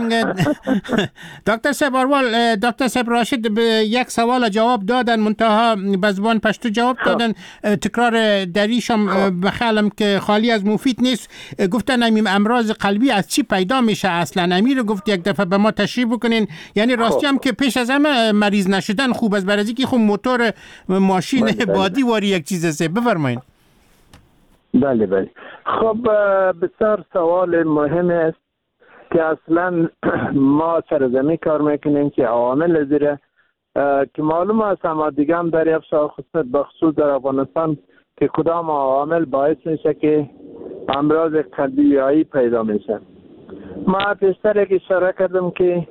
دکتر صاحب اروال، دکتر صاحب راشد به یک سوال جواب دادن، منتها به زبان پشتو جواب دادن، تکرار دریشم بخیالم که خالی از مفید نیست. گفتن امیم امراض قلبی از چی پیدا میشه اصلا؟ امیر گفت یک دفعه به ما تشریح بکنین، یعنی راستی هم که پیش از همه مریض نشدن خوب است، برای اینکه خب موتور ماشین بادی واری یک چیز است. بفرمایید. بله خب بسیار سوال مهم است که اصلا ما سرزمین کار میکنیم که عوامل زیره که معلوم است اما دیگه هم دریافت شد بخصوص در افغانستان که کدام عوامل باعث میشه که امراض قلبی پیدا میشه. ما پیشتر یک اشاره کردم که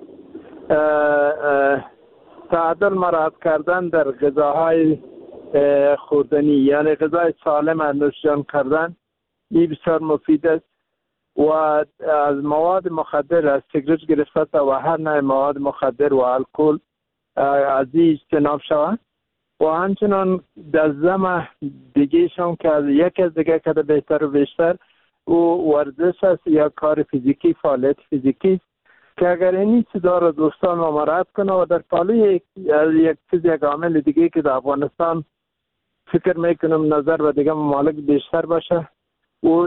تعادل مراعات کردن در غذاهای خوردنی یعنی غذای سالم نوشیدن کردن این بسیار مفید است و از مواد مخدر از سیگرت گرفته تا و هر نوع مواد مخدر و الکل از این اجتناب شود و همچنان در زمان دیگه شون که یک از دیگه کده بهتر و بیشتر و ورزش است یا کار فیزیکی، فعالیت فیزیکی که اگر این چیزا رو دوستان ما مراعات کنه و در پالوی یک عامل دیگه که در افغانستان فکر میکنم نظر و دیگه ممالک بیشتر باشه و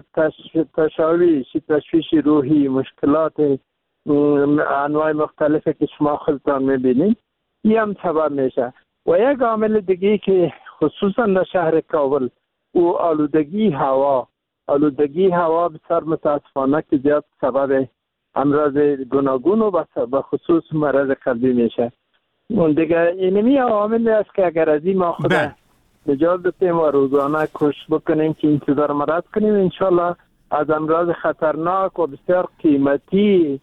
تشویش روحی، مشکلات انواع مختلفی که شما خودتان میبینید این هم سبب میشه. و یک عامل دیگه که خصوصا در شهر کابل و آلودگی هوا بسیار متاسفانه که زیاد سبب امراض گوناگون و به خصوص مرض قلبی میشه. اون دیگه اینمی عامل است که اگر از این ما خود نجات بتیم و روزانه کوشش بکنیم که این چیزا رو مراعات کنیم، انشالله از امراض خطرناک و بسیار قیمتی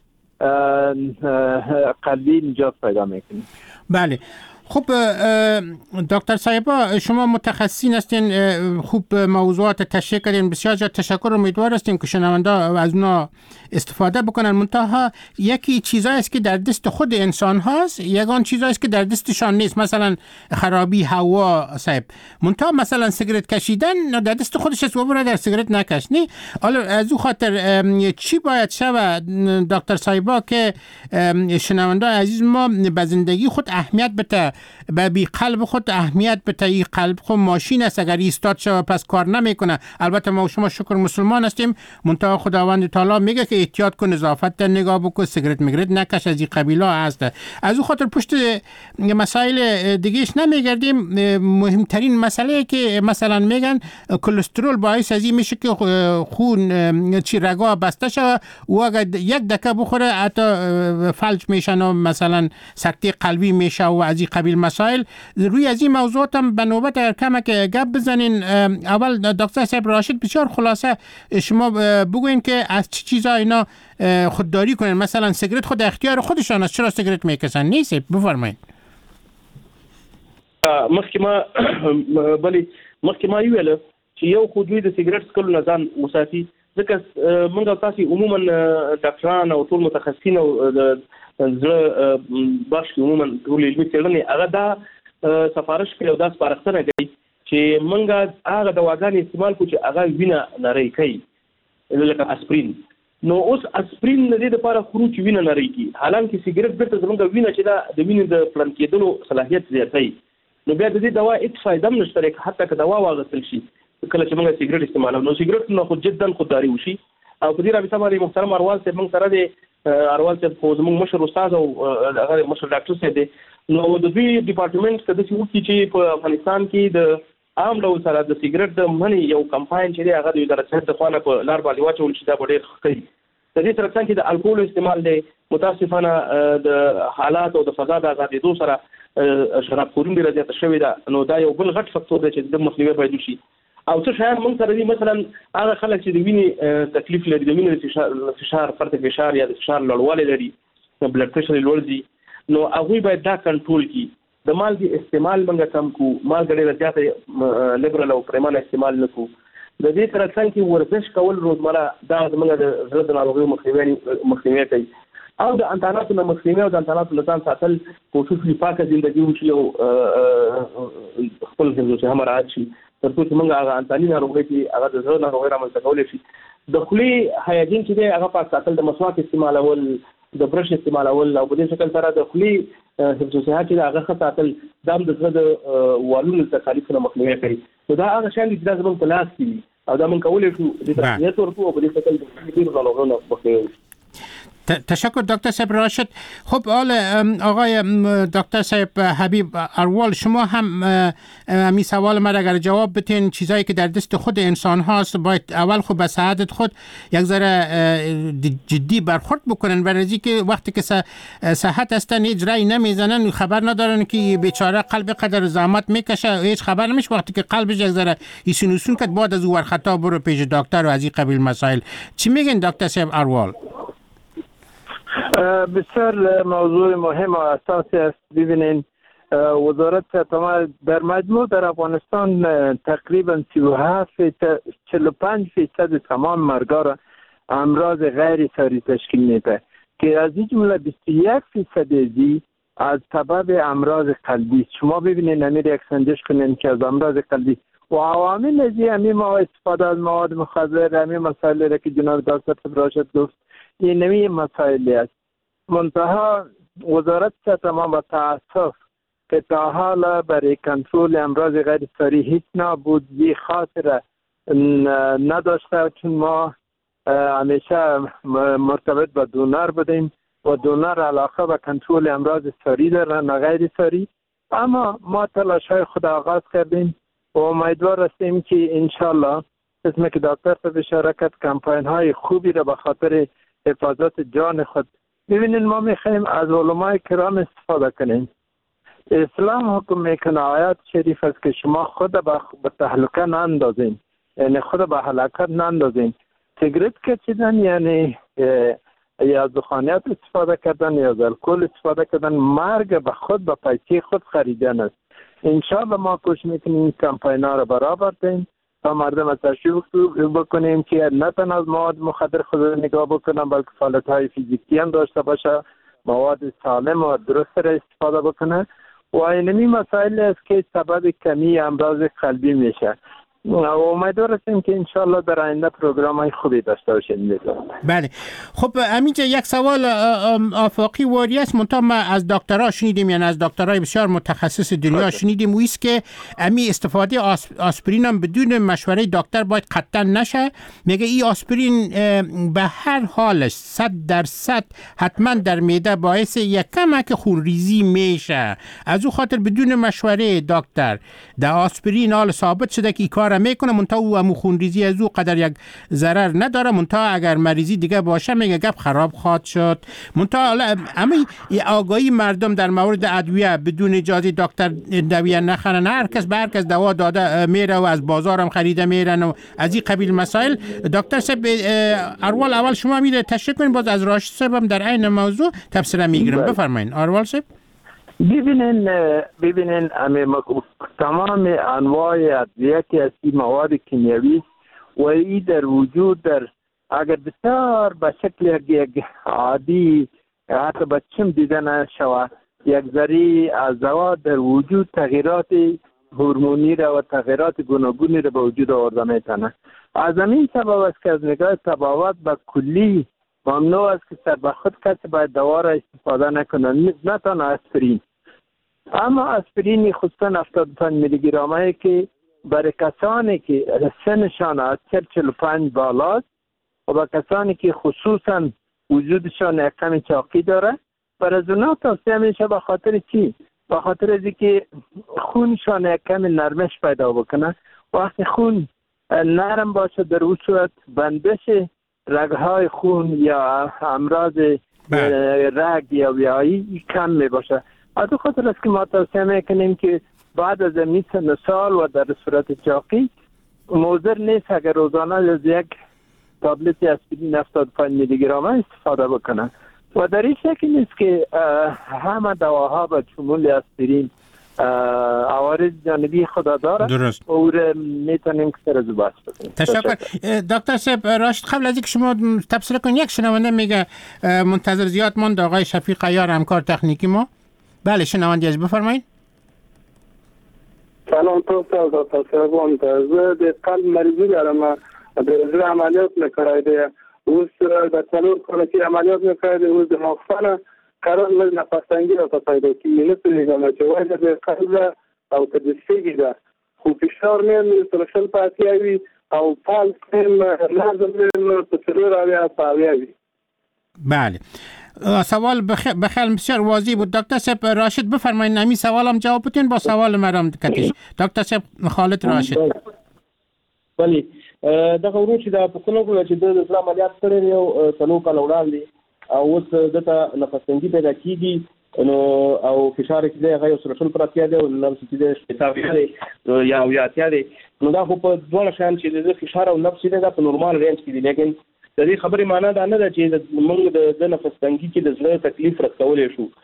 قلبی نجات پیدا میکنیم. بله خب دکتر صاحبا شما متخصصین هستین، خوب موضوعات تشریح کردین، بسیار زیاد تشکر. امیدوار هستیم که شنونده از اونا استفاده بکنن. منتها یکی چیزایی است که در دست خود انسان هاست، یگان چیزایی است که در دستشان نیست، مثلا خرابی هوا صاحب. منتها مثلا سیگرت کشیدن در دست خودش است و برای در سیگرت نکش نی. حالا از او خاطر چی باید شود دکتر صاحبا که شنونده عزیز ما به زندگی خود اهمیت بده، به بی قلب خود اهمیت بده؟ این قلب خود ماشین است، اگر ایستاد شود پس کار نمیکنه. البته ما شما شکر مسلمان هستیم، منتها خداوند تعالی میگه که احتیاط کن، نظافت در نگاه بکن، سیگرت میگرد نکش، از این قبیله هست. از اون خاطر پشت مسائل دیگهش نمیگردیم. مهمترین مسئله که مثلا میگن کلسترول باعث از این میشه که خون چی رگا بسته شود و اگر یک دکه بخوره حتی فلج میشن و مثلا سکته قلبی میشه و از این قبیل مسائل روی از این موضوعات هم به نوبت کم که گپ بزنین. اول دکتر صاحب راشد بسیار خلاصه شما بگوین که از چه چیزا اینا خودداری کنن، مثلا سیگرت خود اختیار خودشان است، چرا سیگرت میکشن؟ نیست، بفرمایید. مخکې ما ویل چې یو خو دوی د سیګریټ څکلو نه ځان وساتي، ځکه موږ تاسو عموما ډاکټران او ټول متخصصین او زړه بخش عموما ټول علمي څېړنې هغه دا سفارش کوي او دا سپارښتنه کوي چې موږ هغه دواګانې استعمال کړو چې هغه وینه نری کوي، لکه اسپرین. نو اوس اسپرین د دې لپاره خورو چې وینه نری کوي، حالانکه سیګریټ بیرته زموږ وینه چې دا د وینې د پلن کېدلو صلاحیت زیاتوي. نو بیا د دې دوا هیڅ فائدہ هم نشته، حتی که دوا واغستل شي کله چې موږ سیګریټ استعمالو. نو سیګریټ نه خو جدا خودداري وشي. او په دې رابطه باندې محترم اروال صاحب موږ سره دی، اروال صاحب خو زموږ مشر استاد او هغه مشر ډاکټر صاحب دی. نو د دوی ډپارټمنټ ته د څه وکړي چې په افغانستان کې د عام ډول سره د سیګریټ د منې یو کمپاین چې دی هغه د وزارت صحت د خوا نه په لار باندې واچول شي، دا به ډېر ښه کوي. د دې سره څنګه د الکول استعمال دی متاسفانه د حالات او د فضا د آزادېدو سره شراب خورون ډېره زیاته شوې ده. نو دا یو بل غټ فکتور دی چې د مخنیوي باید وشي. او څه شیان موږ سره دي، مثلا هغه خلک چې د وینې تکلیف لري، د وینې فشار فرط فشار یا د فشار لوړوالی لري، بلډ پریشر لوړ دي، نو هغوی باید دا کنټرول کړي. د مالګې استعمال موږ کم کړو، مالګه ډېره زیاته لیبرل او پریمانه استعمال نه کړو. د دې سره څنګه ورزش کول روزمره دا زموږ د زړه د ناروغیو مخنیوی کوي. او د انتاناتو نه مخنیوی او د انتاناتو له ځان ساتل کوشش وکړي پاکه زندګي وشي او خپل حفظ الصحه مراعات شي، تر څو چې موږ هغه انتاني ناروغۍ چې هغه د زړه ناروغۍ رامنځته کولی شي. د خولې هایجین چې دی هغه پاک ساتل، د مسواک استعمالول، د برش استعمالول، او په دې شکل سره د خولې حفظ الصحه چې هغه ښه ساتل، دا هم د زړه د والونو تکالیفو نه مخنیوی کوي. نو دا هغه شیان دي چې دا زموږ په لاس کې دي او دا موږ کولی شو د تقویت ورکړو او په دې شکل د ډېرو ناروغیو نه مخنیوی وشي. تشکر دکتر صاحب راشد. خب حالا آقای دکتر صاحب حبیب اروال، شما هم می سوال ما اگر جواب بتین، چیزایی که در دست خود انسان هاست باید اول خود به صحت خود یک ذره جدی برخورد بکنن، برای که وقتی که صحت هستن هیچ رای نمیزنن، خبر ندارن که بیچاره قلب قدر زحمت میکشه، هیچ خبر نمیشه وقتی که قلبش یک ذره ایسون کرد بعد از او خطا برو پیش دکتر و از این قبیل مسائل. چی میگن دکتر صاحب اروال؟ بسیار موضوع مهم و اساسی است. ببینین وزارت صحت در مجموع در افغانستان تقریبا 45% تمام مرگا را امراض غیر ساری تشکیل میده که از این جمله 21% از سبب امراض قلبی. شما ببینین امیر یک سنجش کنین که از امراض قلبی و عوامل از این ما استفاده از مواد مخدر، همین مسائلی را که جناب دکتر راشد گفت، این نمی مسائلی است. منتها وزارت صحت با تاسف که تا حالا برای کنترل امراض غیر ساری هیچ نابودی خاصی را نداشته، چون ما همیشه مرتبط با دونر بودیم و دونر علاقه به کنترل امراض ساری دارن نه غیر ساری. اما ما تلاش های خود آغاز کردیم و امیدوار هستیم که انشالله اسم که دکتر صاحب اشاره کرد کمپاین های خوبی را به خاطر حفاظت جان خود. ببینید ما میخوایم از علمای کرام استفاده کنیم. اسلام حکم میکنه، آیات شریف است که شما خود به تهلکه ناندازین، یعنی خود به هلاکت ناندازین. سیگرت کشیدن یعنی یا دخانیات استفاده کردن یا از الکل استفاده کردن مرگ به خود به پیسه خود خریدن است. انشاءالله ما کوشش میکنیم کمپاینا را برابر دیم تا مردم تشویق بکنیم که نه تنها از مواد مخدر خود نگاه بکنن بلکه فعالیت‌های فیزیکی هم داشته باشه، مواد سالم و درست را استفاده بکنه و اینمی مسائل است که سبب کمی امراض قلبی میشه. امیدوار هستیم که انشالله در آینده پروگرام های خوبی داشته باشیم. بله. خب امینجا یک سوال آفاقی واری است، منتها ما از دکترها شنیدیم، یعنی از دکترهای بسیار متخصص دنیا شنیدیم ویست که امی استفاده آسپرین هم بدون مشوره دکتر باید قطعا نشه. میگه این آسپرین به هر حالش 100% حتما در معده باعث یک کمک خونریزی میشه، از او خاطر بدون مشوره دکتر در آسپرین حال ثابت شده که این کار کار میکنه، منتها او خونریزی از او قدر یک ضرر نداره، منتها اگر مریضی دیگه باشه میگه گپ خراب خواهد شد. منتها اما آگاهی مردم در مورد ادویه بدون اجازه دکتر دویه نخرن، هر کس به هر کس دوا داده میره و از بازارم خریده میرن و از این قبیل مسائل. دکتر صاحب اروال اول شما میره تشریح کنین، باز از راشد صاحب در این موضوع تبصره میگیرم. بفرمایید اروال صاحب. ببینین تمام انواع ادویه که از مواد کیمیایی و ای در وجود در اگر بسیار به شکل یک عادی حتی بچم دیده نشود، یک ذره از دوا در وجود تغییرات هورمونی را و تغییرات گوناگونی را به وجود آورده میتونه. از همین سبب است که از نگاه تباوت به کلی ممنوع است که سر به خود کسی باید دوا را استفاده نکنه، نه تنها اسپرین. اما اسپرین خصوصا 75 میلی گرمه که برای کسانی که سنشان از 45 بالاست و با کسانی که خصوصا وجودشان یک کمی چاقی داره، برای از اونا توصیه میشه. به خاطر چی؟ به خاطر از اینکه خونشان یک کمی نرمش پیدا بکنه. وقتی خون نرم باشه در اون صورت بندش رگهای خون یا امراض رگ یا ویایی کم می باشه. از اون خاطر است که ما توصیه میکنیم که بعد از این سال و در صورت چاقی مضر نیست اگر روزانه از یک تابلت اسپرین 75 میلی گرمه استفاده بکنن و در این شکل نیست که همه دواها به شمول اسپرین عوارض جانبی خود داره. درست. او را میتونیم که سر زباس بکنیم. تشکر. دکتر صاحب راشد، قبل از اینکه شما تبصره کنید، یک شنونده میگه منتظر زیاد ماند، آقای شفیق عیار همکار تکنیکی ما. بله شنونده از بفرمایید. سلام دکتر صاحب، در قلب مریضی دارم، در عملیات میکرده اوز در سلور کنه که عملیات میکرده اوز مخفانه قرار من نفس تنگی را پیدا کی نمیتونم چه وای در قلب او تدفیگی ده خوب فشار میاد سرشل پاتیوی او پالس لازم تسلور اوی پاویوی. بله سوال بخیل بسیار واضح بود. دکتر صاحب راشد بفرمایید، نمی سوالم جواب بدین با سوال مرام کتیش. دکتر صاحب خالد راشد. بله دغه ورو چې د پکونو چې د عملیات کړی یو څلو کال وړاندې او اوس دته نفس تنګي پیدا کیږي نو او فشار کې دی هغه سره ټول پراتیا دی او نفس کې دی شپږ دی یا یاتیا دی نو دا خو په ډول شان چې د فشار او نفس دی دا په نورمال رینج کې دی، لیکن د دې خبرې معنی دا نه ده چې موږ د نفس تنګي کې د زړه تکلیف رسولې شو.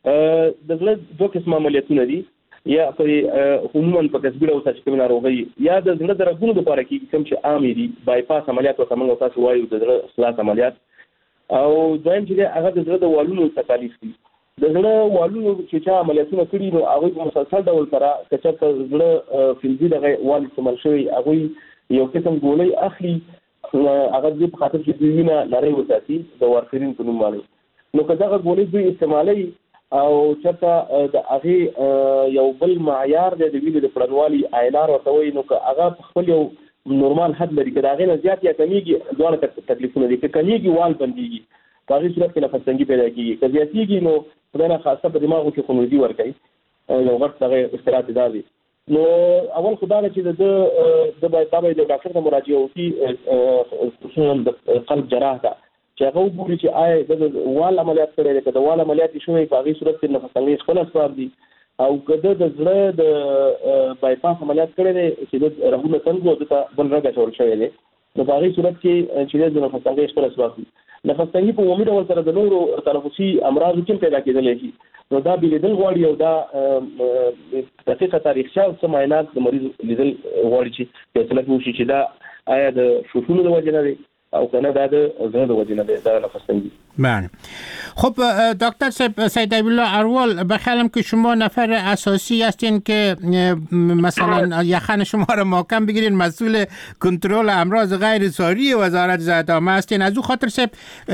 د زړه دوه قسم عملیاتونه دي، یا په عموما په کسبي ډول چې کوم ناروغي یا د زړه د رګونو لپاره کې کوم چې عام دي بایپاس عملیات او څنګه تاسو وایو د زړه اصلاح عملیات، او دویم چې هغه د زړه د والونو تکالیف دي. د زړه والونو چې عملیاتونه کړي نو هغه په مسلسل ډول سره چې زړه فلزي دغه وال استعمال شوی هغه یو قسم ګولۍ اخلي هغه د په خاطر چې دوی نه لري وساتي د وارفرین په نوم باندې. نو که دغه ګولۍ دوی استعمالي او چرته د هغه یو بل معیار د ویلو د پړنوالي عینار ورته وي، نو که هغه خپل یو نورمال حد لري که هغه نه زیات یا کمیږي دواړه تکلیفونه دي. که کمیږي وال بنديږي په هغه صورت کې نفس تنګي پیدا کیږي، که زیاتېږي نو خدای نه خاصه په دماغو کې خونریزي ورکوي یو غټ دغه اختلاط دی. نو اول خدای چې د باید د ډاکټر ته مراجعه وکړي خصوصا د قلب جراح ته چې هغه وګوري چې آیا د وال عملیات کړی دی، که د وال عملیات شوی په هغې صورت کې نفس تنګي خپل اسباب دي، او که د زړه د بایپاس عملیات کړی دی چې د رګونه تنګ او دته بل رګ اچول شوی دی، نو په هغې صورت کې چې د نفس تنګي خپل اسباب دي. نفس تنګي په عمومي ډول سره د نورو تنفسي امراضو کې پیدا کېدلی شي، نو دا بیلیدل غواړي او دا دقیقه تاریخچه او څه معاینات د مریض لیدل غواړي چې فیصله وشي چې دا آیا د شوشونو د وجې نه دی او کنه دا د زړه د وجې نه دی، دا نفس تنګي. بله خب دکتر سید ایبالله اروال، بخیالم که شما نفر اساسی هستین که مثلا یخن شما را محکم بگیرین، مسئول کنترل امراض غیر ساری وزارت صحت عامه هستین. از او خاطر سب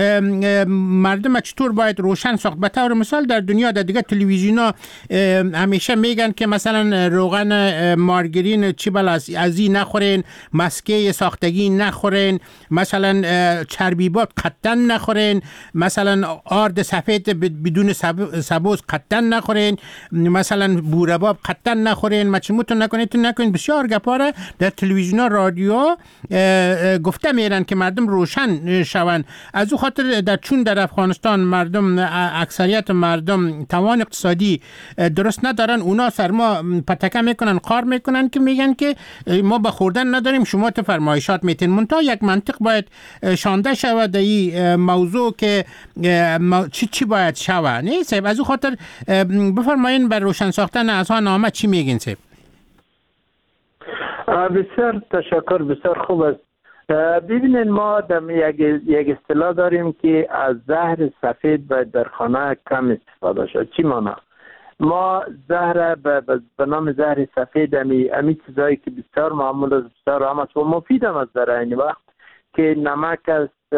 مردم چطور باید روشن ساخت؟ به طور مثال در دنیا در دیگه تلویزیونا همیشه میگن که مثلا روغن مارگرین چی بلا از این نخورین، مسکه ساختگی نخورین، مثلا مثلا چربیبات قطعا نخورین، مثلا آرد سفید بدون سبوس قطعا نخورین، مثلا بورباب قطعا نخورین، مچموتون نکنین. بسیار گپاره در تلویزیون رادیو گفته میرن که مردم روشن شون. از او خاطر در افغانستان مردم، اکثریت مردم توان اقتصادی درست ندارن، اونا سرما پتکه میکنن، قار میکنن که میگن که ما به خوردن نداریم، شما تو فرمایشات میتین. منتها یک منطق باید شانده شود در این موضوع که چی باید شود. نه صاحب، از او خاطر بفرمایین بر روشن ساختن اذهان عامه چی میگین صاحب؟ بسیار تشکر، بسیار خوب است. ببینید ما یک اصطلاح داریم که از زهر سفید باید در خانه کم استفاده شد. چی معنی؟ ما زهر به نام زهر سفید امی چیزایی که بسیار معمول است، بسیار عام است و مفید هم است در این وقت، که نمک است،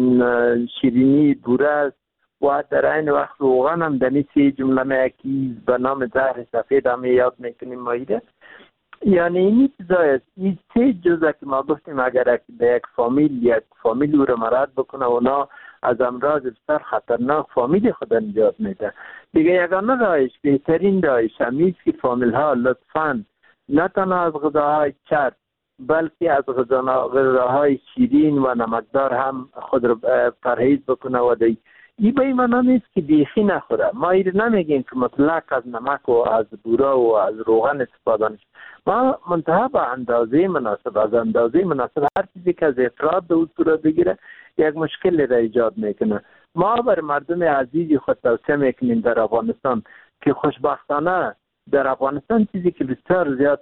شیرینی، بوره است و در این وقت روغن هم دمی سی جمله میکی به نام زهر سفید هم یاد میکنیم مایده. یعنی این چیزایی است، این سه جزء که ما گفتیم اگر به یک فامیل او را مراد بکنه اونا از امراض بسیار خطرناک فامیل خود نجات میده. دیگه یگانه راهش، بهترین راهش همیست که فامیل ها لطفاً نه تنها از غذاهای چرب بلکه از غذاهای شیرین و نمکدار هم خود را پرهیز بکنه و این به این معنا نیست که بیخی نخوره. ما این نمیگیم که مطلق از نمک و از بوره و از روغن استفاده نشه. ما منتها به اندازه مناسب، از اندازه مناسب هر چیزی که از افراط به صورت بگیره یک مشکل را ایجاد میکنه. ما بر مردم عزیزی خود توصیه میکنیم در افغانستان که خوشبختانه در افغانستان چیزی که بسیار زیاد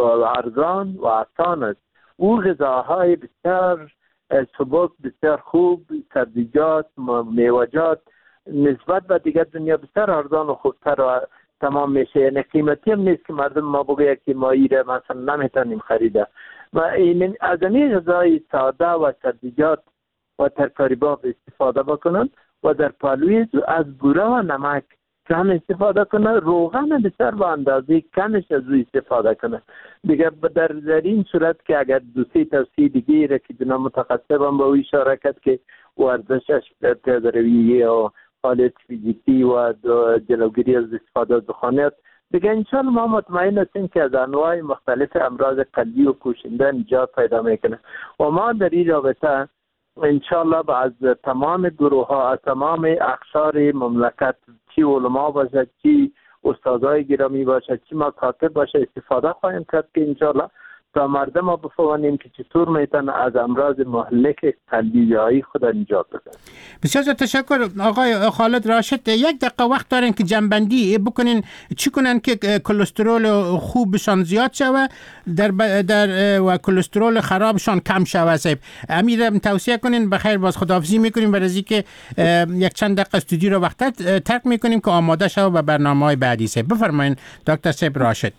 ارزان و آسان است، او غذاهای بسیار سبک، بسیار خوب، سبزیجات، میوه‌جات نسبت به دیگر دنیا بسیار ارزان و خوبتر و تمام میشه. یعنی قیمتی هم نیست که مردم ما بگه که ما ایره مثلا نمیتونیم خریده. و این از این غذای ساده و سبزیجات و ترکاری‌باب استفاده بکنن و در پالوی از بوره و نمک کم استفاده کنه، روغن بسیار به اندازه کمش از روی استفاده کنه. دیگه در این صورت که اگر دوستی توصیه دیگه را که جناب متخصص هم به او اشاره کرد که ورزشش پیاده‌روی و فعالیت فیزیکی و جلوگیری از استفاده از دخانیات، دیگه انشاءالله ما مطمئن هستیم که از انواع مختلف امراض قلبی و کوشنده نجات پیدا میکنه. و ما در این رابطه انشاءالله از تمام گروه ها، از تمام اقشار مملکت، چی علما باشه، چی استادای گرامی باشه، چی مکاتب باشه، استفاده خواهیم کرد که انشاءالله تا مردم ما بفهمیم که چطور میتونه از امراض مهلک قلبی خود نجات بده. بسیار تشکر آقای خالد راشد. یک دقیقه وقت دارین که جنبندی بکنین چی کنن که کلسترول خوبشان زیاد شوه و کلسترول خرابشان کم شوه. صاحب امیر توصیه کنین. بخیر، باز خداحافظی میکنیم برای از اینکه یک چند دقیقه استودیو رو وقت ترک میکنیم که آماده شوه به برنامه‌های بعدی. صاحب بفرمایین دکتر صاحب راشد.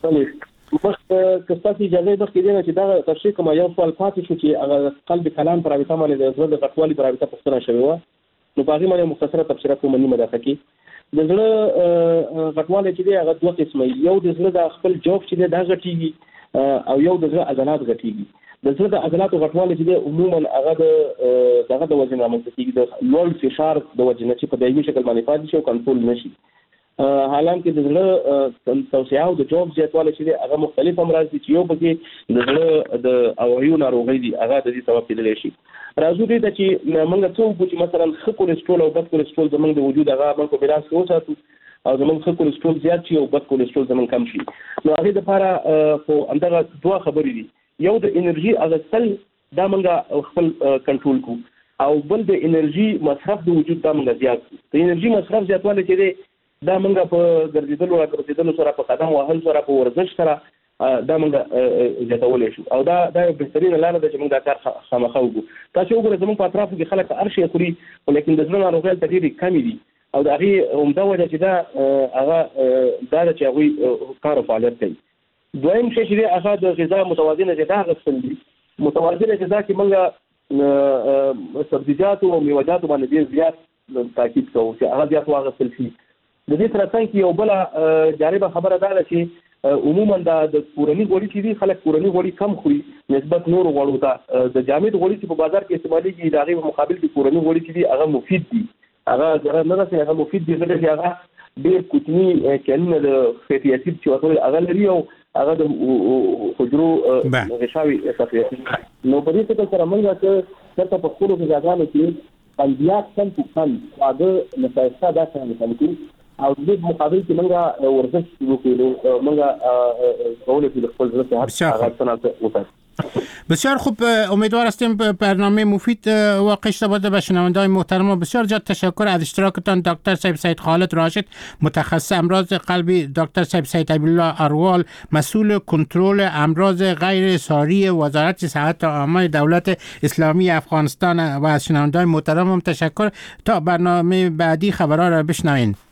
که تاسو اجازه درکړئ چې دا تشریح کوم یو سوال پاتې شو چې هغه قلب کلام پر رابطه باندې د زړه د غټوالي پر رابطه پوښتنه شوې و، نو په هغې باندې مختصره تبصره کوم نیمه دقیقه کې. د زړه غټوالی چې دی هغه دوه قسمه، یو د زړه د خپل جوف چې دی دا غټېږي او یو د زړه عضلات غټېږي. د زړه د عضلاتو غټوالی چې دی عموما هغه د وزن رامنځته کېږي د لوړ فشار د وجې نه چې په دایمي شکل باندې پاتې شي او کنټرول نه شي. حالانکه د زړه توسعه او د جوف زیاتوالی چې دی هغه مختلف امراض دي چې یو پکې د زړه د اوعیو ناروغۍ دي، هغه د دې سبب کېدلی شي. راځو دې ته چې موږ څه وکړو چې مثلا ښه کولېسټرول او بد کولېسټرول زموږ د وجود هغه موږ په بیلانس کې وساتو او زموږ ښه کولېسټرول زیات شي او بد کولېسټرول زموږ کم شي. نو هغې دپاره خو همدغه دوه خبرې دي، یو د انرژي اخیستل دا موږ خپل کنټرول کړو او بل د انرژي مصرف د وجود دا موږ زیات کړو. د انرژي مصرف زیاتوالی چې دی دا موږ په ګرځېدلو سره، په قدم وهل سره، په ورزش سره دا موږ زیاتولی شو او دا یو بهترینه لاره ده چې موږ دا کار خامخا وکړو. تاسو وګورئ زموږ په اطرافو کې خلک هر شی خوري خو لیکن د زړه ناروغۍ هلته ډېرې کمې دي او د هغې عمده وجه چې دا هغه دا ده چې هغوی کار او فعالیت کوي. دویم شی چې دی هغه د غذا متوازنه غذا اخیستل دي. متوازنه غذا کې موږ سبزیجاتو او میوه‌جاتو باندې ډېر زیات تاکید کوو چې هغه زیات واخیستل شي. د دې ترڅنګ کې یو بله جالبه خبره دا ده چې عموما د کورني غوړي چې دي خلک کورني غوړي کم خوري نسبت نور غوړو ته د جامد غوړي چې په بازار کې استعماليږي د هغه مقابل د کورني غوړي چې دي هغه مفید دي هغه نه راځي هغه مفید دي ځکه چې هغه ډېر کوچني کلمه د فیټي اسید چې ورته هغه لري او هغه د حجرو غشاوي صفیات نو په دې څه سره موږ څه په خپل ځایانو کې پنځه کم څه هغه نصایح دا څنګه کوي او د مقابل کې موږ ورزش وکړو موږ کولای شو خپل ځای هغه څنګه وکړو. بسیار خوب، امیدوار هستیم برنامه مفید واقع شده باشه. به شنونده‌های محترم بسیار زیاد تشکر از اشتراکتان. دکتر صاحب سید خالد راشد، متخصص امراض قلبی، دکتر صاحب سید عبدالله اروال، مسئول کنترل امراض غیر ساری وزارت صحت عامه دولت اسلامی افغانستان و از شنونده‌های محترم تشکر. تا برنامه بعدی خبرها را بشنوین.